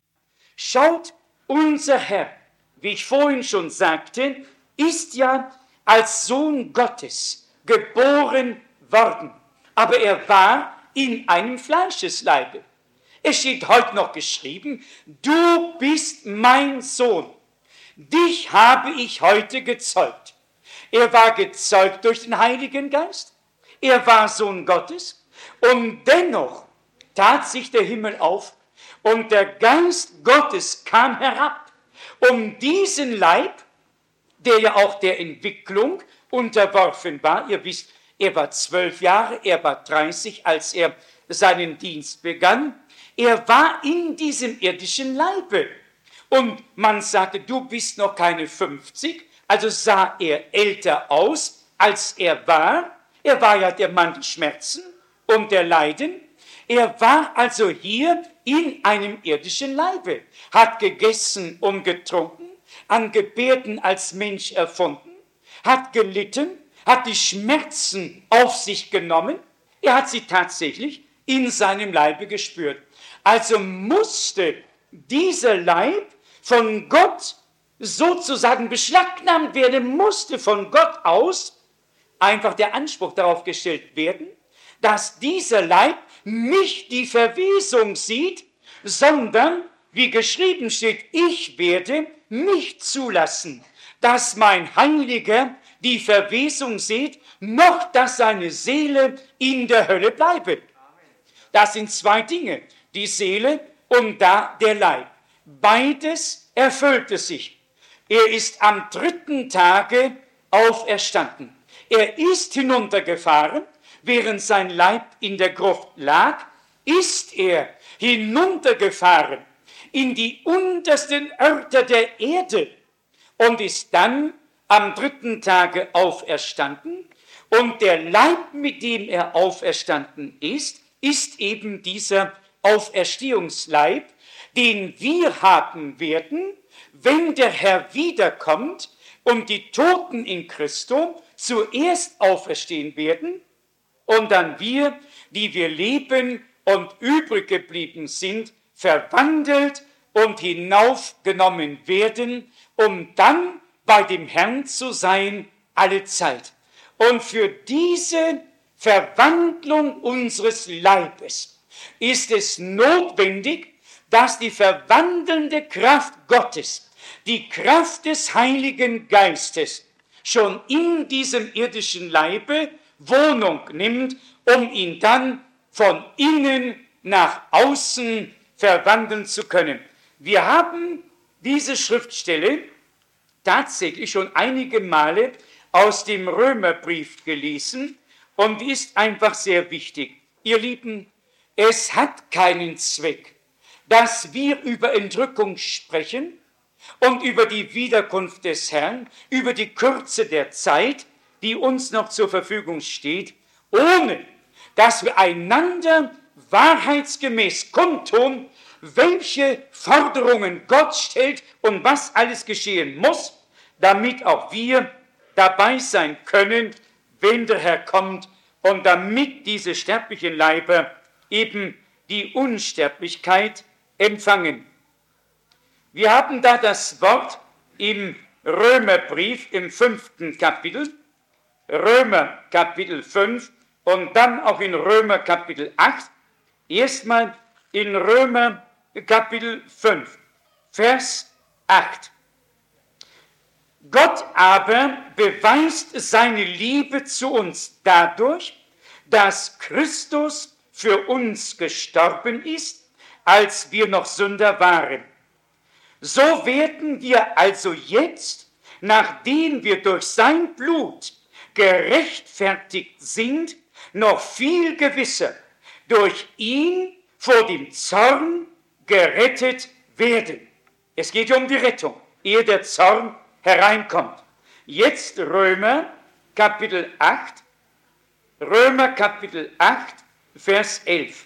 Schaut, unser Herr, wie ich vorhin schon sagte, ist ja als Sohn Gottes geboren worden. Aber er war in einem Fleischesleibe. Es steht heute noch geschrieben, du bist mein Sohn, dich habe ich heute gezeugt. Er war gezeugt durch den Heiligen Geist, er war Sohn Gottes und dennoch tat sich der Himmel auf und der Geist Gottes kam herab, um diesen Leib, der ja auch der Entwicklung unterworfen war, ihr wisst, er war zwölf Jahre, er war dreißig, als er seinen Dienst begann, er war in diesem irdischen Leibe. Und man sagte, du bist noch keine fünfzig, also sah er älter aus, als er war. Er war ja der Mann der Schmerzen und der Leiden. Er war also hier in einem irdischen Leibe, hat gegessen und getrunken, an Gebärden als Mensch erfunden, hat gelitten, hat die Schmerzen auf sich genommen. Er hat sie tatsächlich in seinem Leibe gespürt. Also musste dieser Leib von Gott sozusagen beschlagnahmt werden, musste von Gott aus einfach der Anspruch darauf gestellt werden, dass dieser Leib nicht die Verwesung sieht, sondern, wie geschrieben steht, ich werde nicht zulassen, dass mein Heiliger die Verwesung sieht, noch dass seine Seele in der Hölle bleibe. Das sind zwei Dinge, die Seele und da der Leib. Beides erfüllte sich. Er ist am dritten Tage auferstanden. Er ist hinuntergefahren, während sein Leib in der Gruft lag, ist er hinuntergefahren in die untersten Örter der Erde und ist dann am dritten Tage auferstanden. Und der Leib, mit dem er auferstanden ist, ist eben dieser Auferstehungsleib, den wir haben werden, wenn der Herr wiederkommt und die Toten in Christo zuerst auferstehen werden und dann wir, die wir leben und übrig geblieben sind, verwandelt und hinaufgenommen werden, um dann bei dem Herrn zu sein alle Zeit. Und für diese Verwandlung unseres Leibes ist es notwendig, dass die verwandelnde Kraft Gottes, die Kraft des Heiligen Geistes, schon in diesem irdischen Leibe Wohnung nimmt, um ihn dann von innen nach außen verwandeln zu können. Wir haben diese Schriftstelle tatsächlich schon einige Male aus dem Römerbrief gelesen und ist einfach sehr wichtig. Ihr Lieben, es hat keinen Zweck, dass wir über Entrückung sprechen und über die Wiederkunft des Herrn, über die Kürze der Zeit, die uns noch zur Verfügung steht, ohne dass wir einander wahrheitsgemäß kundtun, welche Forderungen Gott stellt und was alles geschehen muss, damit auch wir dabei sein können, wenn der Herr kommt und damit diese sterblichen Leiber eben die Unsterblichkeit empfangen. Wir haben da das Wort im Römerbrief im fünften Kapitel, Römer Kapitel fünf und dann auch in Römer Kapitel acht. Erstmal in Römer Kapitel fünf, Vers acht. Gott aber beweist seine Liebe zu uns dadurch, dass Christus für uns gestorben ist, als wir noch Sünder waren. So werden wir also jetzt, nachdem wir durch sein Blut gerechtfertigt sind, noch viel gewisser durch ihn vor dem Zorn gerettet werden. Es geht um die Rettung, ehe der Zorn hereinkommt. Jetzt Römer Kapitel acht, Römer Kapitel acht, Vers elf.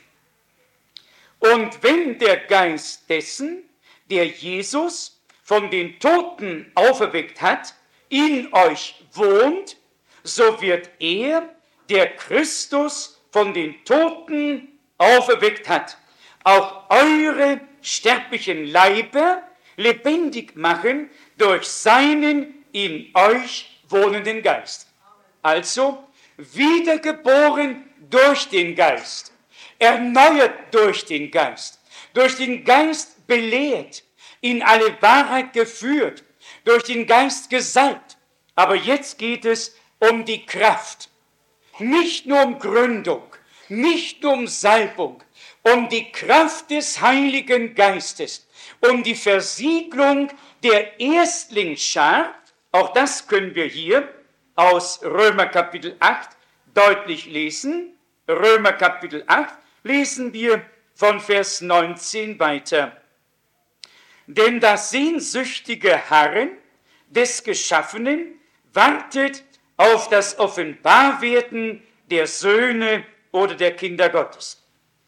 Und wenn der Geist dessen, der Jesus von den Toten auferweckt hat, in euch wohnt, so wird er, der Christus von den Toten auferweckt hat, auch eure sterblichen Leiber lebendig machen durch seinen in euch wohnenden Geist. Also wiedergeboren durch den Geist, erneuert durch den Geist, durch den Geist belehrt, in alle Wahrheit geführt, durch den Geist gesalbt. Aber jetzt geht es um die Kraft, nicht nur um Gründung, nicht nur um Salbung, um die Kraft des Heiligen Geistes, um die Versiegelung der Erstlingsschar. Auch das können wir hier aus Römer Kapitel acht deutlich lesen. Römer Kapitel acht lesen wir von Vers neunzehn weiter. Denn das sehnsüchtige Harren des Geschaffenen wartet auf das Offenbarwerden der Söhne oder der Kinder Gottes.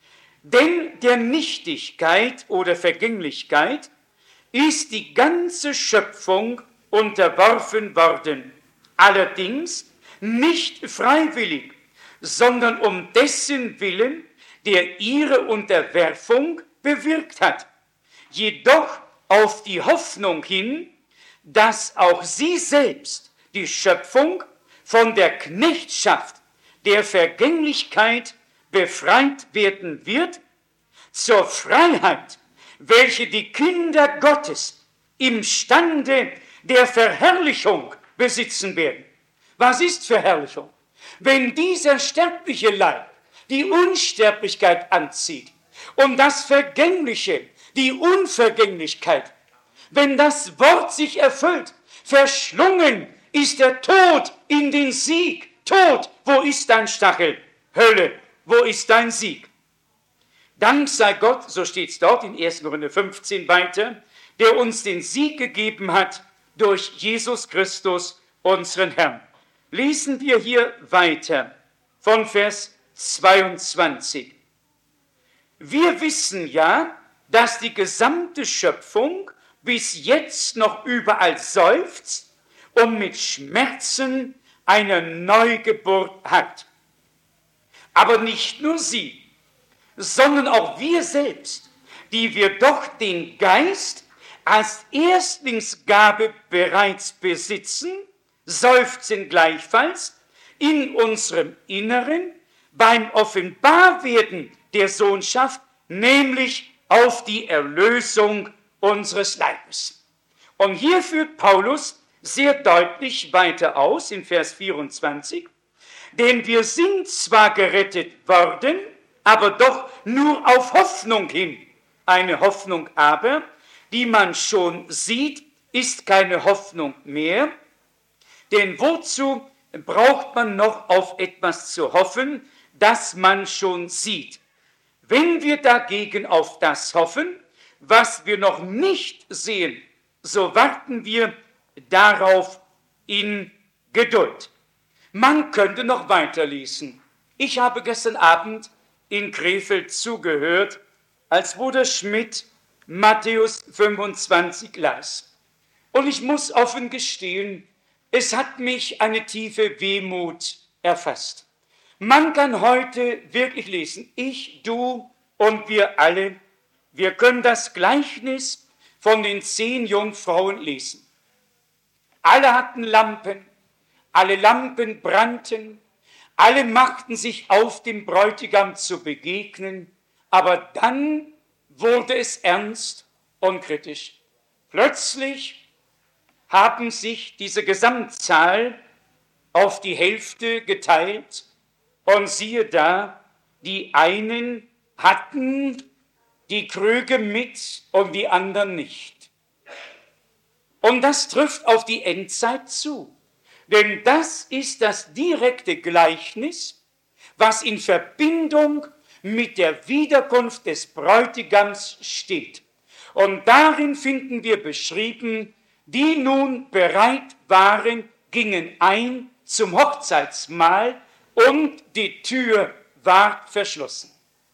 Denn der Nichtigkeit oder Vergänglichkeit ist die ganze Schöpfung unterworfen worden, allerdings nicht freiwillig, sondern um dessen Willen, der ihre Unterwerfung bewirkt hat, jedoch auf die Hoffnung hin, dass auch sie selbst, die Schöpfung, von der Knechtschaft der Vergänglichkeit befreit werden wird, zur Freiheit, welche die Kinder Gottes imstande der Verherrlichung besitzen werden. Was ist Verherrlichung? Wenn dieser sterbliche Leib die Unsterblichkeit anzieht und das Vergängliche, die Unvergänglichkeit, wenn das Wort sich erfüllt, verschlungen ist der Tod in den Sieg. Tod, wo ist dein Stachel? Hölle, wo ist dein Sieg? Dank sei Gott, so steht es dort in ersten Korinther fünfzehn weiter, der uns den Sieg gegeben hat durch Jesus Christus, unseren Herrn. Lesen wir hier weiter von Vers zweiundzwanzig. Wir wissen ja, dass die gesamte Schöpfung bis jetzt noch überall seufzt und mit Schmerzen eine Neugeburt hat. Aber nicht nur sie, sondern auch wir selbst, die wir doch den Geist als Erstlingsgabe bereits besitzen, seufzen gleichfalls in unserem Inneren beim Offenbarwerden der Sohnschaft, nämlich auf die Erlösung unseres Leibes. Und hier führt Paulus sehr deutlich weiter aus in Vers vierundzwanzig, denn wir sind zwar gerettet worden, aber doch nur auf Hoffnung hin. Eine Hoffnung aber, die man schon sieht, ist keine Hoffnung mehr, denn wozu braucht man noch auf etwas zu hoffen, das man schon sieht? Wenn wir dagegen auf das hoffen, was wir noch nicht sehen, so warten wir darauf in Geduld. Man könnte noch weiterlesen. Ich habe gestern Abend in Krefeld zugehört, als Bruder Schmidt Matthäus fünfundzwanzig las. Und ich muss offen gestehen, es hat mich eine tiefe Wehmut erfasst. Man kann heute wirklich lesen, ich, du und wir alle, wir können das Gleichnis von den zehn Jungfrauen lesen. Alle hatten Lampen, alle Lampen brannten, Alle machten sich auf, dem Bräutigam zu begegnen, aber dann wurde es ernst und kritisch. Plötzlich haben sich diese Gesamtzahl auf die Hälfte geteilt und siehe da, die einen hatten die Krüge mit und die anderen nicht. Und das trifft auf die Endzeit zu. Denn das ist das direkte Gleichnis, was in Verbindung mit der Wiederkunft des Bräutigams steht. Und darin finden wir beschrieben, die nun bereit waren, gingen ein zum Hochzeitsmahl und die Tür war verschlossen.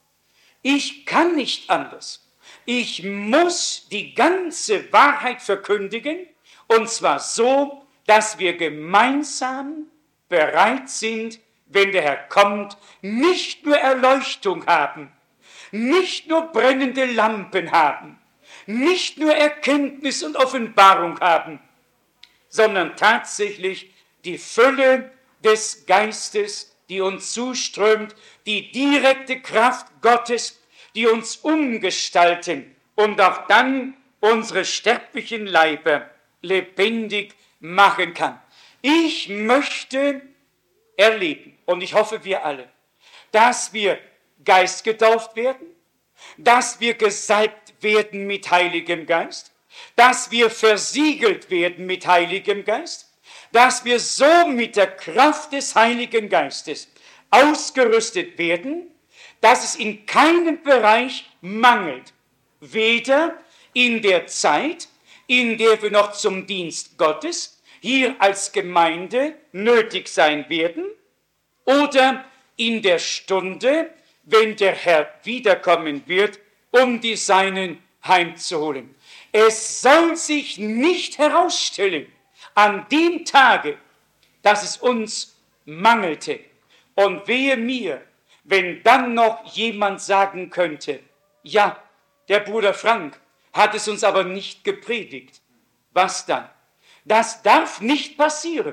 Ich kann nicht anders. Ich muss die ganze Wahrheit verkündigen, und zwar so, dass wir gemeinsam bereit sind, wenn der Herr kommt, nicht nur Erleuchtung haben, nicht nur brennende Lampen haben, nicht nur Erkenntnis und Offenbarung haben, sondern tatsächlich die Fülle des Geistes, die uns zuströmt, die direkte Kraft Gottes, die uns umgestalten und auch dann unsere sterblichen Leiber lebendig machen kann. Ich möchte erleben, und ich hoffe wir alle, dass wir geistgetauft werden, dass wir gesalbt werden mit Heiligem Geist, dass wir versiegelt werden mit Heiligem Geist, dass wir so mit der Kraft des Heiligen Geistes ausgerüstet werden, dass es in keinem Bereich mangelt, weder in der Zeit, in der wir noch zum Dienst Gottes hier als Gemeinde nötig sein werden, oder in der Stunde, wenn der Herr wiederkommen wird, um die Seinen heimzuholen. Es soll sich nicht herausstellen an dem Tage, dass es uns mangelte. Und wehe mir, wenn dann noch jemand sagen könnte, ja, der Bruder Frank hat es uns aber nicht gepredigt. Was dann? Das darf nicht passieren.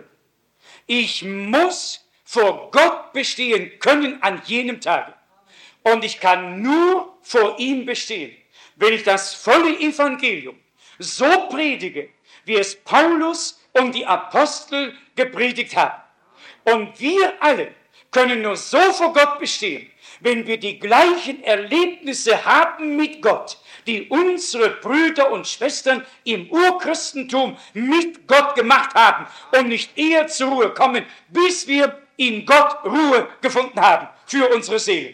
Ich muss vor Gott bestehen können an jenem Tage. Und ich kann nur vor ihm bestehen, wenn ich das volle Evangelium so predige, wie es Paulus und die Apostel gepredigt haben. Und wir alle können nur so vor Gott bestehen, wenn wir die gleichen Erlebnisse haben mit Gott, die unsere Brüder und Schwestern im Urchristentum mit Gott gemacht haben und nicht eher zur Ruhe kommen, bis wir in Gott Ruhe gefunden haben für unsere Seele.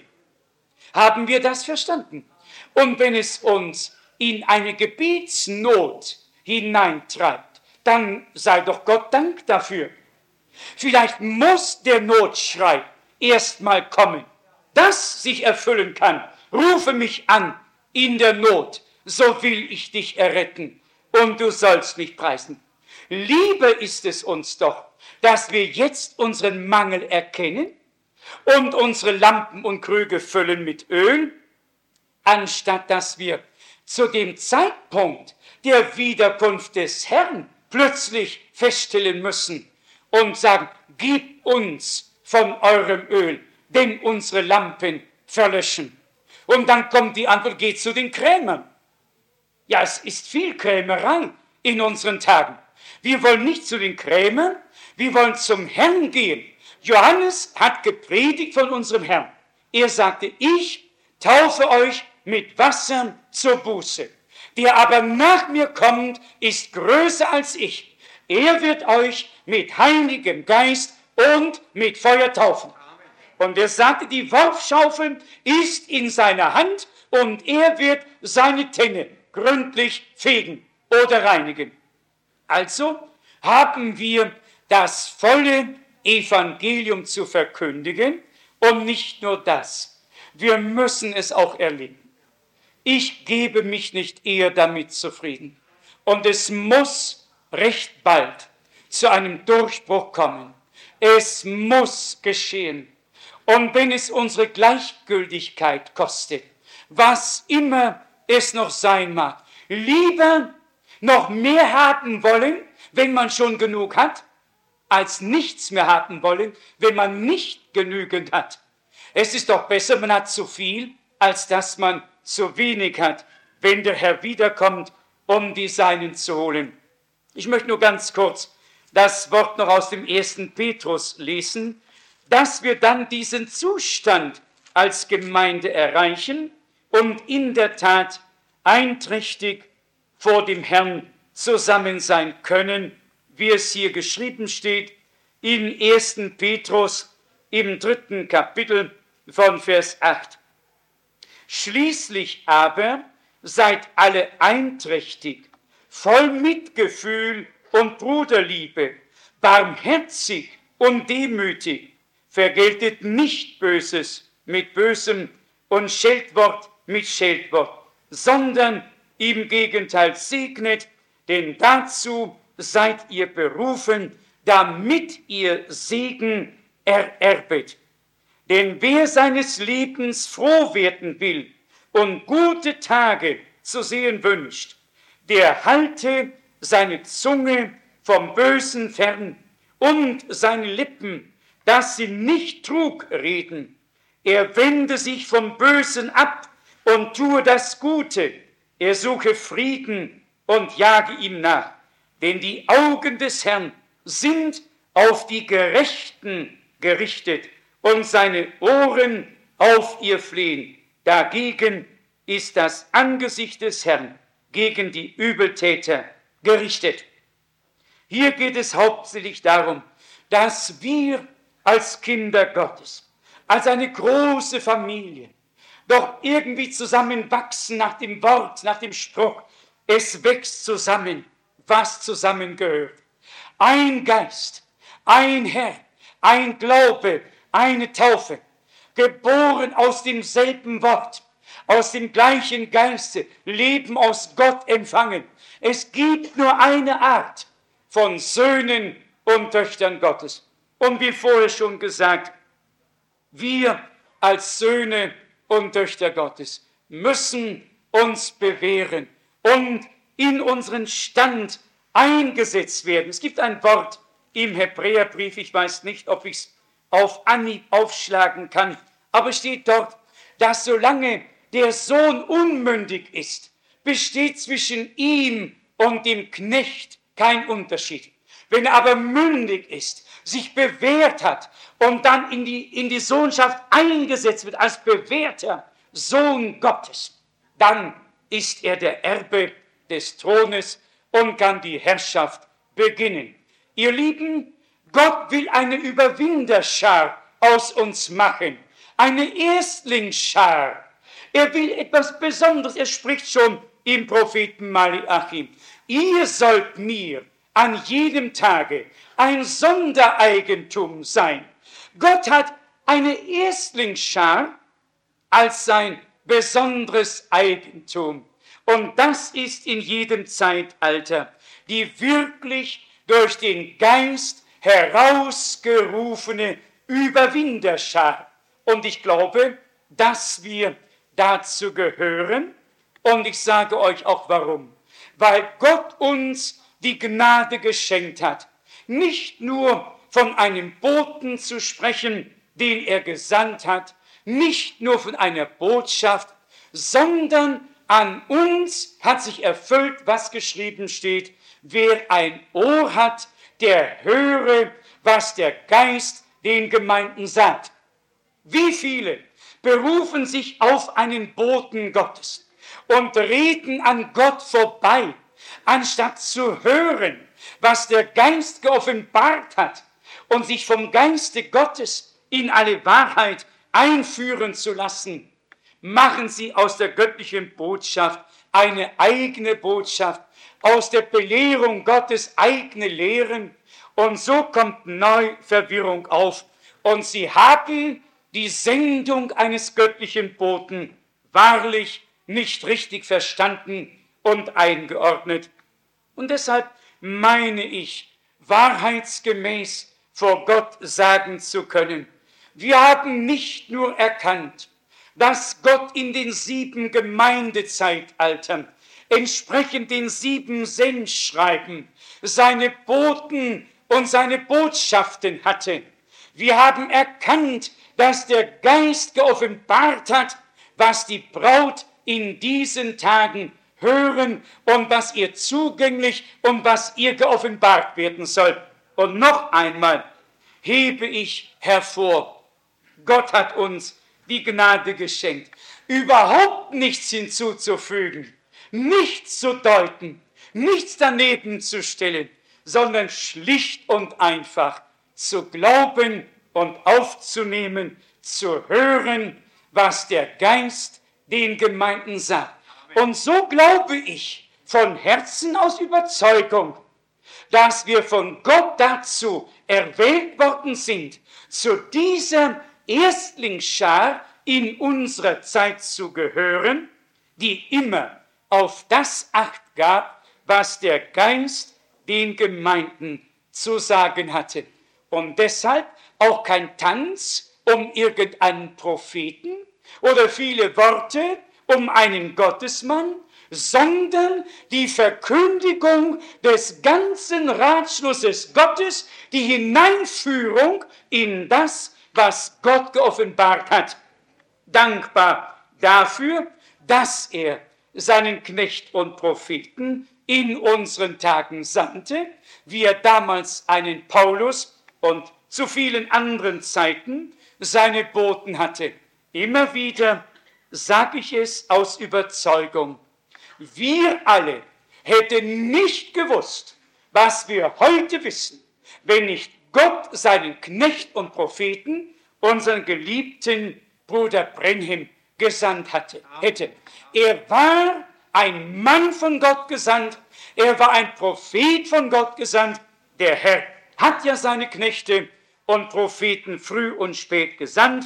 Haben wir das verstanden? Und wenn es uns in eine Gebetsnot hineintreibt, dann sei doch Gott Dank dafür. Vielleicht muss der Notschrei erstmal kommen, das sich erfüllen kann. Rufe mich an in der Not, so will ich dich erretten und du sollst mich preisen. Liebe ist es uns doch, dass wir jetzt unseren Mangel erkennen und unsere Lampen und Krüge füllen mit Öl, anstatt dass wir zu dem Zeitpunkt der Wiederkunft des Herrn plötzlich feststellen müssen und sagen, gib uns von eurem Öl, denn unsere Lampen verlöschen. Und dann kommt die Antwort, geht zu den Krämern. Ja, es ist viel Krämerei in unseren Tagen. Wir wollen nicht zu den Krämern, wir wollen zum Herrn gehen. Johannes hat gepredigt von unserem Herrn. Er sagte, ich taufe euch mit Wasser zur Buße. Der aber nach mir kommt, ist größer als ich. Er wird euch mit Heiligem Geist und mit Feuer taufen. Und er sagte, die Worfschaufel ist in seiner Hand und er wird seine Tenne gründlich fegen oder reinigen. Also haben wir das volle Evangelium zu verkündigen und nicht nur das. Wir müssen es auch erleben. Ich gebe mich nicht eher damit zufrieden. Und es muss recht bald zu einem Durchbruch kommen. Es muss geschehen. Und wenn es unsere Gleichgültigkeit kostet, was immer es noch sein mag, lieber noch mehr haben wollen, wenn man schon genug hat, als nichts mehr haben wollen, wenn man nicht genügend hat. Es ist doch besser, man hat zu viel, als dass man zu wenig hat, wenn der Herr wiederkommt, um die Seinen zu holen. Ich möchte nur ganz kurz das Wort noch aus dem ersten Petrus lesen, dass wir dann diesen Zustand als Gemeinde erreichen und in der Tat einträchtig vor dem Herrn zusammen sein können, wie es hier geschrieben steht, in ersten Petrus im dritten Kapitel von Vers acht. Schließlich aber seid alle einträchtig, voll Mitgefühl und Bruderliebe, barmherzig und demütig, vergeltet nicht Böses mit Bösem und Scheltwort mit Scheltwort, sondern im Gegenteil segnet, denn dazu seid ihr berufen, damit ihr Segen ererbet. Denn wer seines Lebens froh werden will und gute Tage zu sehen wünscht, der halte seine Zunge vom Bösen fern und seine Lippen, dass sie nicht Trug reden. Er wende sich vom Bösen ab und tue das Gute. Er suche Frieden und jage ihm nach. Denn die Augen des Herrn sind auf die Gerechten gerichtet und seine Ohren auf ihr Flehen. Dagegen ist das Angesicht des Herrn gegen die Übeltäter gerichtet. Hier geht es hauptsächlich darum, dass wir als Kinder Gottes, als eine große Familie, doch irgendwie zusammenwachsen nach dem Wort, nach dem Spruch, es wächst zusammen, was zusammengehört. Ein Geist, ein Herr, ein Glaube, eine Taufe, geboren aus demselben Wort, aus dem gleichen Geiste, Leben aus Gott empfangen. Es gibt nur eine Art von Söhnen und Töchtern Gottes. Und wie vorher schon gesagt, wir als Söhne und Töchter Gottes müssen uns bewähren und in unseren Stand eingesetzt werden. Es gibt ein Wort im Hebräerbrief, ich weiß nicht, ob ich es auf Anhieb aufschlagen kann, aber es steht dort, dass solange der Sohn unmündig ist, besteht zwischen ihm und dem Knecht kein Unterschied. Wenn er aber mündig ist, sich bewährt hat und dann in die, in die Sohnschaft eingesetzt wird als bewährter Sohn Gottes, dann ist er der Erbe des Thrones und kann die Herrschaft beginnen. Ihr Lieben, Gott will eine Überwinderschar aus uns machen, eine Erstlingsschar. Er will etwas Besonderes. Er spricht schon im Propheten Maleachi. Ihr sollt mir an jedem Tage ein Sondereigentum sein. Gott hat eine Erstlingsschar als sein besonderes Eigentum. Und das ist in jedem Zeitalter die wirklich durch den Geist herausgerufene Überwinderschar. Und ich glaube, dass wir dazu gehören. Und ich sage euch auch warum. Weil Gott uns die Gnade geschenkt hat, nicht nur von einem Boten zu sprechen, den er gesandt hat, nicht nur von einer Botschaft, sondern an uns hat sich erfüllt, was geschrieben steht, wer ein Ohr hat, der höre, was der Geist den Gemeinden sagt. Wie viele berufen sich auf einen Boten Gottes und reden an Gott vorbei, anstatt zu hören, was der Geist geoffenbart hat und sich vom Geiste Gottes in alle Wahrheit einführen zu lassen, machen sie aus der göttlichen Botschaft eine eigene Botschaft, aus der Belehrung Gottes eigene Lehren, und so kommt neu Verwirrung auf. Und sie haben die Sendung eines göttlichen Boten wahrlich nicht richtig verstanden und eingeordnet. Und deshalb meine ich, wahrheitsgemäß vor Gott sagen zu können, wir haben nicht nur erkannt, dass Gott in den sieben Gemeindezeitaltern entsprechend den sieben Sendschreiben seine Boten und seine Botschaften hatte. Wir haben erkannt, dass der Geist geoffenbart hat, was die Braut in diesen Tagen hören und was ihr zugänglich und was ihr geoffenbart werden soll. Und noch einmal hebe ich hervor, Gott hat uns die Gnade geschenkt, überhaupt nichts hinzuzufügen, nichts zu deuten, nichts daneben zu stellen, sondern schlicht und einfach zu glauben und aufzunehmen, zu hören, was der Geist den Gemeinden sagt. Und so glaube ich von Herzen aus Überzeugung, dass wir von Gott dazu erwählt worden sind, zu dieser Erstlingsschar in unserer Zeit zu gehören, die immer auf das Acht gab, was der Geist den Gemeinden zu sagen hatte. Und deshalb auch kein Tanz um irgendeinen Propheten oder viele Worte um einen Gottesmann, sondern die Verkündigung des ganzen Ratschlusses Gottes, die Hineinführung in das, was Gott geoffenbart hat. Dankbar dafür, dass er seinen Knecht und Propheten in unseren Tagen sandte, wie er damals einen Paulus und zu vielen anderen Zeiten seine Boten hatte. Immer wieder sage ich es aus Überzeugung. Wir alle hätten nicht gewusst, was wir heute wissen, wenn nicht Gott seinen Knecht und Propheten, unseren geliebten Bruder Brenhem, gesandt hatte, hätte. Er war ein Mann von Gott gesandt, er war ein Prophet von Gott gesandt. Der Herr hat ja seine Knechte und Propheten früh und spät gesandt,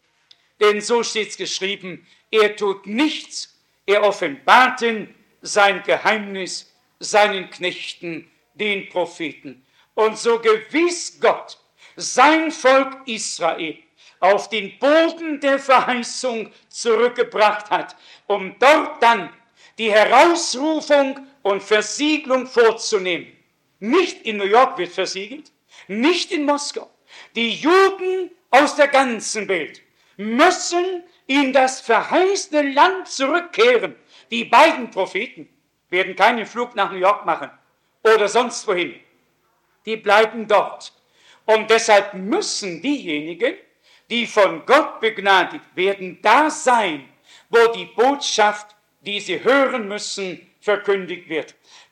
denn so steht es geschrieben, er tut nichts, er offenbart sein Geheimnis seinen Knechten, den Propheten. Und so gewiss Gott sein Volk Israel auf den Boden der Verheißung zurückgebracht hat, um dort dann die Herausrufung und Versiegelung vorzunehmen. Nicht in New York wird versiegelt, nicht in Moskau. Die Juden aus der ganzen Welt müssen in das verheißene Land zurückkehren. Die beiden Propheten werden keinen Flug nach New York machen oder sonst wohin. Die bleiben dort. Und deshalb müssen diejenigen, die von Gott begnadigt werden, da sein, wo die Botschaft, die sie hören müssen, verkündigt wird.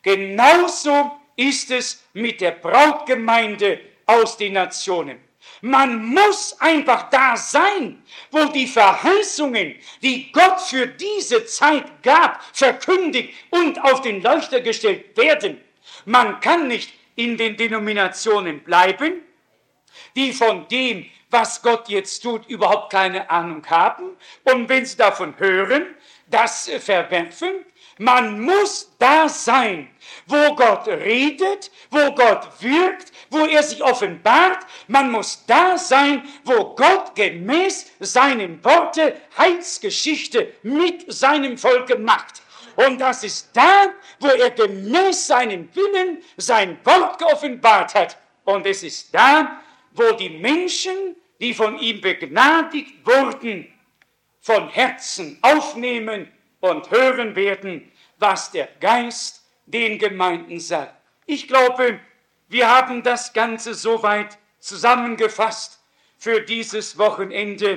Genauso ist es mit der Brautgemeinde aus den Nationen. Man muss einfach da sein, wo die Verheißungen, die Gott für diese Zeit gab, verkündigt und auf den Leuchter gestellt werden. Man kann nicht in den Denominationen bleiben, die von dem, was Gott jetzt tut, überhaupt keine Ahnung haben. Und wenn sie davon hören, das verwerfen. Man muss da sein, wo Gott redet, wo Gott wirkt, wo er sich offenbart. Man muss da sein, wo Gott gemäß seinem Worte Heilsgeschichte mit seinem Volke macht. Und das ist da, wo er gemäß seinem Willen sein Wort geoffenbart hat. Und es ist da, wo die Menschen, die von ihm begnadigt wurden, von Herzen aufnehmen und hören werden, was der Geist den Gemeinden sagt. Ich glaube, wir haben das Ganze soweit zusammengefasst für dieses Wochenende.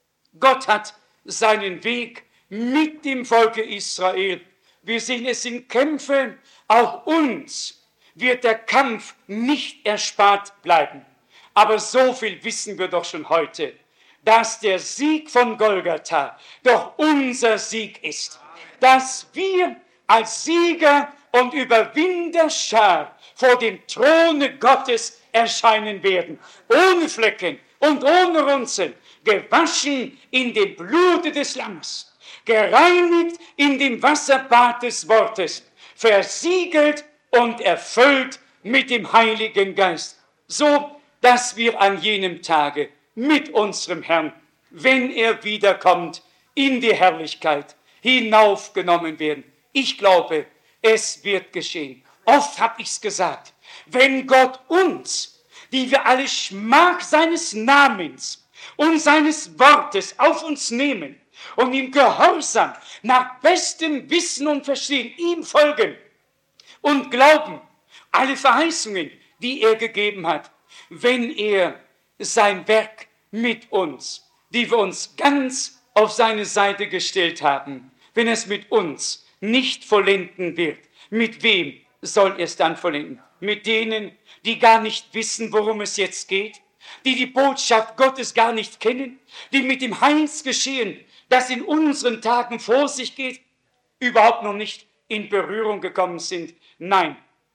Gott hat seinen Weg mit dem Volke Israel. Wir sehen es in Kämpfen, auch uns wird der Kampf nicht erspart bleiben. Aber so viel wissen wir doch schon heute, dass der Sieg von Golgatha doch unser Sieg ist. Dass wir als Sieger und Überwinderschar vor dem Throne Gottes erscheinen werden, ohne Flecken und ohne Runzeln, gewaschen in dem Blute des Lammes, gereinigt in dem Wasserbad des Wortes, versiegelt und erfüllt mit dem Heiligen Geist, so dass wir an jenem Tage mit unserem Herrn, wenn er wiederkommt, in die Herrlichkeit hinaufgenommen werden. Ich glaube, es wird geschehen. Oft habe ich es gesagt. wenn Gott uns, die wir alle Schmach seines Namens und seines Wortes auf uns nehmen und ihm gehorsam nach bestem Wissen und Verstehen ihm folgen und glauben, alle Verheißungen, die er gegeben hat, wenn er sein Werk mit uns, die wir uns ganz auf seine Seite gestellt haben, wenn er es mit uns nicht vollenden wird, mit wem soll er es dann vollenden? Mit denen, die gar nicht wissen, worum es jetzt geht, die die Botschaft Gottes gar nicht kennen, die mit dem Heilsgeschehen, das in unseren Tagen vor sich geht, überhaupt noch nicht in Berührung gekommen sind. Nein,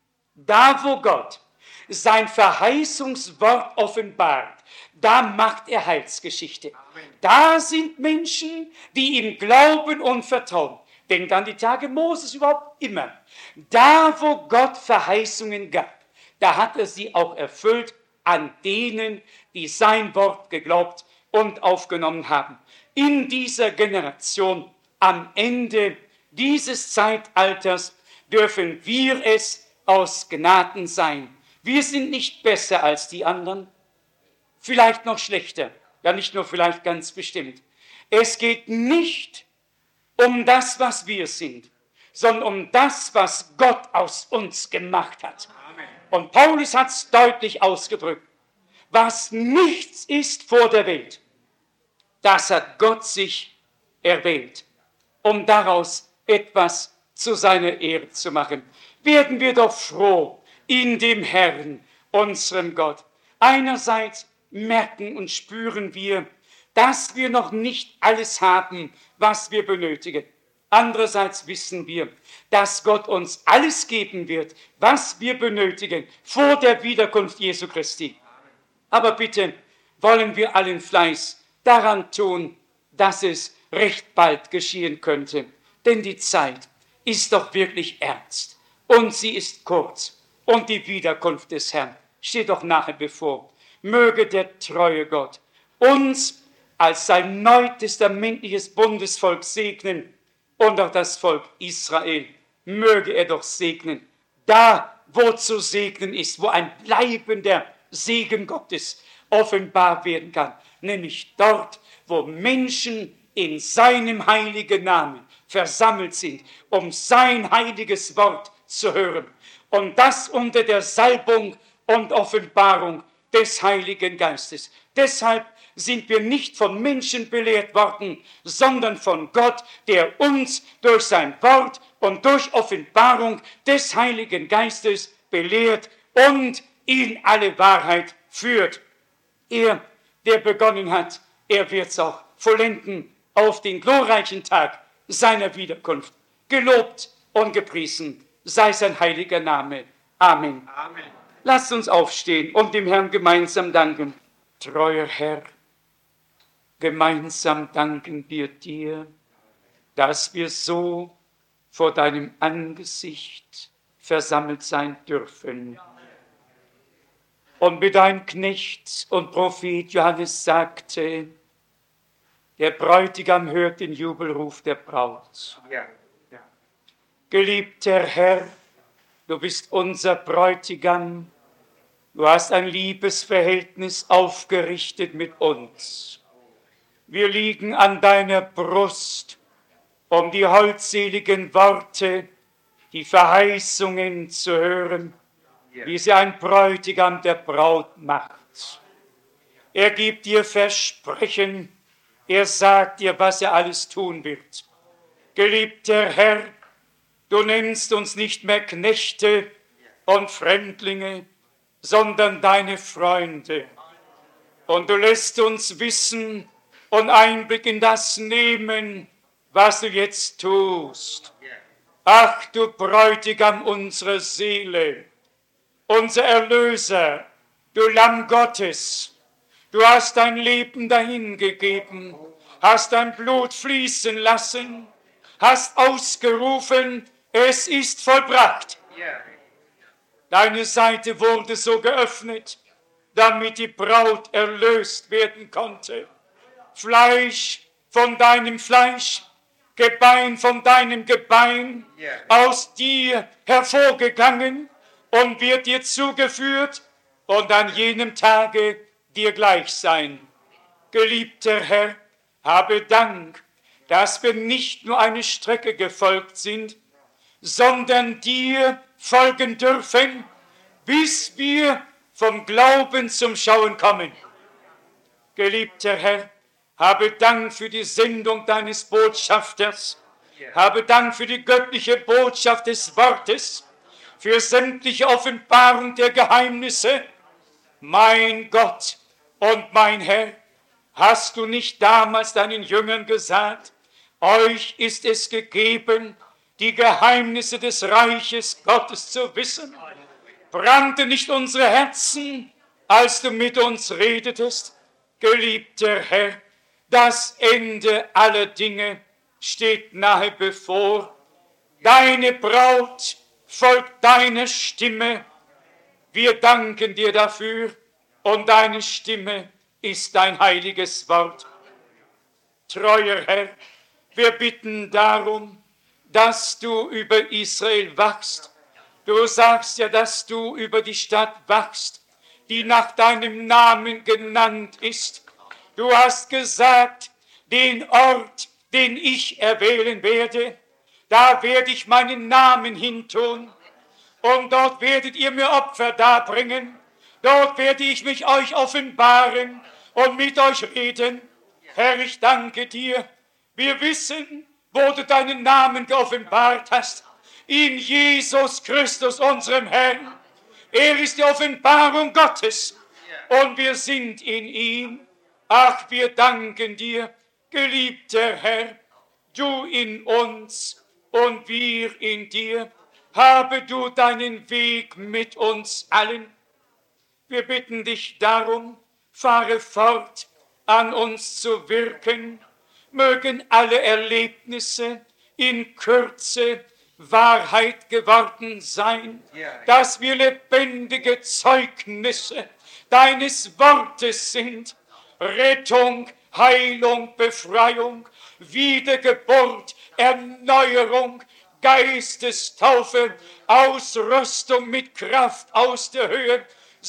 da wo Gott sein Verheißungswort offenbart, da macht er Heilsgeschichte. Amen. Da sind Menschen, die ihm glauben und vertrauen. Denkt an die Tage Moses überhaupt immer. Da, wo Gott Verheißungen gab, da hat er sie auch erfüllt an denen, die sein Wort geglaubt und aufgenommen haben. In dieser Generation, am Ende dieses Zeitalters, dürfen wir es aus Gnaden sein. Wir sind nicht besser als die anderen, vielleicht noch schlechter, ja nicht nur vielleicht, ganz bestimmt. Es geht nicht um das, was wir sind, sondern um das, was Gott aus uns gemacht hat. Amen. Und Paulus hat es deutlich ausgedrückt. Was nichts ist vor der Welt, das hat Gott sich erwählt, um daraus etwas zu seiner Ehre zu machen. Werden wir doch froh in dem Herrn, unserem Gott. Einerseits merken und spüren wir, dass wir noch nicht alles haben, was wir benötigen. Andererseits wissen wir, dass Gott uns alles geben wird, was wir benötigen, vor der Wiederkunft Jesu Christi. Aber bitte wollen wir allen Fleiß daran tun, dass es recht bald geschehen könnte. Denn die Zeit ist doch wirklich ernst und sie ist kurz. Und die Wiederkunft des Herrn steht doch nahe bevor. Möge der treue Gott uns als sein neutestamentliches Bundesvolk segnen und auch das Volk Israel. Möge er doch segnen, da wo zu segnen ist, wo ein bleibender Segen Gottes offenbar werden kann, nämlich dort, wo Menschen in seinem heiligen Namen versammelt sind, um sein heiliges Wort zu hören. Und das unter der Salbung und Offenbarung des Heiligen Geistes. Deshalb sind wir nicht von Menschen belehrt worden, sondern von Gott, der uns durch sein Wort und durch Offenbarung des Heiligen Geistes belehrt und in alle Wahrheit führt. Er, der begonnen hat, er wird es auch vollenden auf den glorreichen Tag seiner Wiederkunft. Gelobt und gepriesen sei sein heiliger Name. Amen. Amen. Lasst uns aufstehen und dem Herrn gemeinsam danken. Treuer Herr, gemeinsam danken wir dir, dass wir so vor deinem Angesicht versammelt sein dürfen. Und mit deinem Knecht und Prophet Johannes sagte, der Bräutigam hört den Jubelruf der Braut. Ja. Ja. Geliebter Herr, du bist unser Bräutigam, du hast ein Liebesverhältnis aufgerichtet mit uns. Wir liegen an deiner Brust, um die holdseligen Worte, die Verheißungen zu hören, wie sie ein Bräutigam der Braut macht. Er gibt dir Versprechen, er sagt dir, was er alles tun wird. Geliebter Herr, du nennst uns nicht mehr Knechte und Fremdlinge, sondern deine Freunde. Und du lässt uns wissen und Einblick in das nehmen, was du jetzt tust. Ach, du Bräutigam unserer Seele, unser Erlöser, du Lamm Gottes, du hast dein Leben dahingegeben, hast dein Blut fließen lassen, hast ausgerufen, es ist vollbracht. Deine Seite wurde so geöffnet, damit die Braut erlöst werden konnte. Fleisch von deinem Fleisch, Gebein von deinem Gebein, aus dir hervorgegangen, und wird dir zugeführt und an jenem Tage dir gleich sein. Geliebter Herr, habe Dank, dass wir nicht nur eine Strecke gefolgt sind, sondern dir folgen dürfen, bis wir vom Glauben zum Schauen kommen. Geliebter Herr, habe Dank für die Sendung deines Botschafters, habe Dank für die göttliche Botschaft des Wortes, für sämtliche Offenbarung der Geheimnisse. Mein Gott und mein Herr, hast du nicht damals deinen Jüngern gesagt, euch ist es gegeben, die Geheimnisse des Reiches Gottes zu wissen? Brannte nicht unsere Herzen, als du mit uns redetest? Geliebter Herr, das Ende aller Dinge steht nahe bevor. Deine Braut folgt deiner Stimme. Wir danken dir dafür und deine Stimme ist dein heiliges Wort. Treuer Herr, wir bitten darum, dass du über Israel wachst. Du sagst ja, dass du über die Stadt wachst, die nach deinem Namen genannt ist. Du hast gesagt, den Ort, den ich erwählen werde, da werde ich meinen Namen hintun. Und dort werdet ihr mir Opfer darbringen. Dort werde ich mich euch offenbaren und mit euch reden. Herr, ich danke dir. Wir wissen, wo du deinen Namen geoffenbart hast. In Jesus Christus, unserem Herrn. Er ist die Offenbarung Gottes. Und wir sind in ihm. Ach, wir danken dir, geliebter Herr, du in uns und wir in dir. Habe du deinen Weg mit uns allen. Wir bitten dich darum, fahre fort, an uns zu wirken. Mögen alle Erlebnisse in Kürze Wahrheit geworden sein, dass wir lebendige Zeugnisse deines Wortes sind. Rettung, Heilung, Befreiung, Wiedergeburt, Erneuerung, Geistestaufe, Ausrüstung mit Kraft aus der Höhe,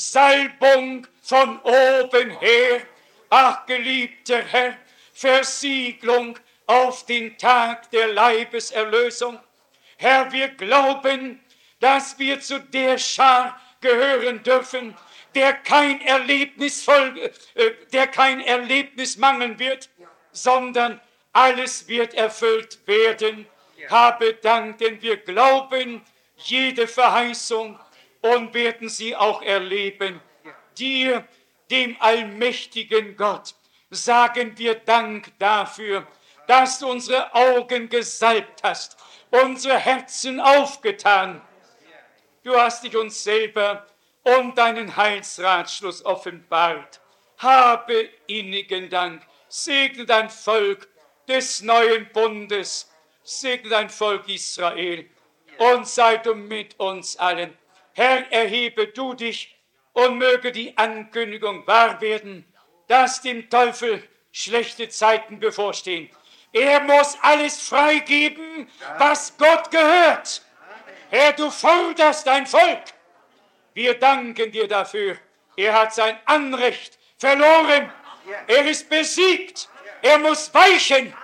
Salbung von oben her. Ach, geliebter Herr, Versiegelung auf den Tag der Leibeserlösung. Herr, wir glauben, dass wir zu der Schar gehören dürfen, der kein Erlebnis, voll, äh, der kein Erlebnis mangeln wird, sondern alles wird erfüllt werden. Habe Dank, denn wir glauben jede Verheißung und werden sie auch erleben. Dir, dem allmächtigen Gott, sagen wir Dank dafür, dass du unsere Augen gesalbt hast, unsere Herzen aufgetan. Du hast dich uns selber und deinen Heilsratschluss offenbart. Habe innigen Dank. Segne dein Volk des neuen Bundes. Segne dein Volk Israel und sei du mit uns allen. Herr, erhebe du dich und möge die Ankündigung wahr werden, dass dem Teufel schlechte Zeiten bevorstehen. Er muss alles freigeben, was Gott gehört. Herr, du forderst dein Volk. Wir danken dir dafür. Er hat sein Anrecht verloren. Er ist besiegt. Er muss weichen.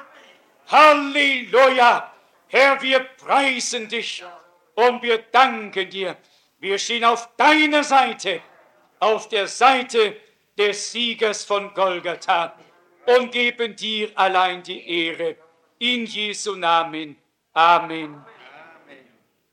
Halleluja! Herr, wir preisen dich und wir danken dir. Wir stehen auf deiner Seite, auf der Seite des Siegers von Golgatha und geben dir allein die Ehre. In Jesu Namen. Amen.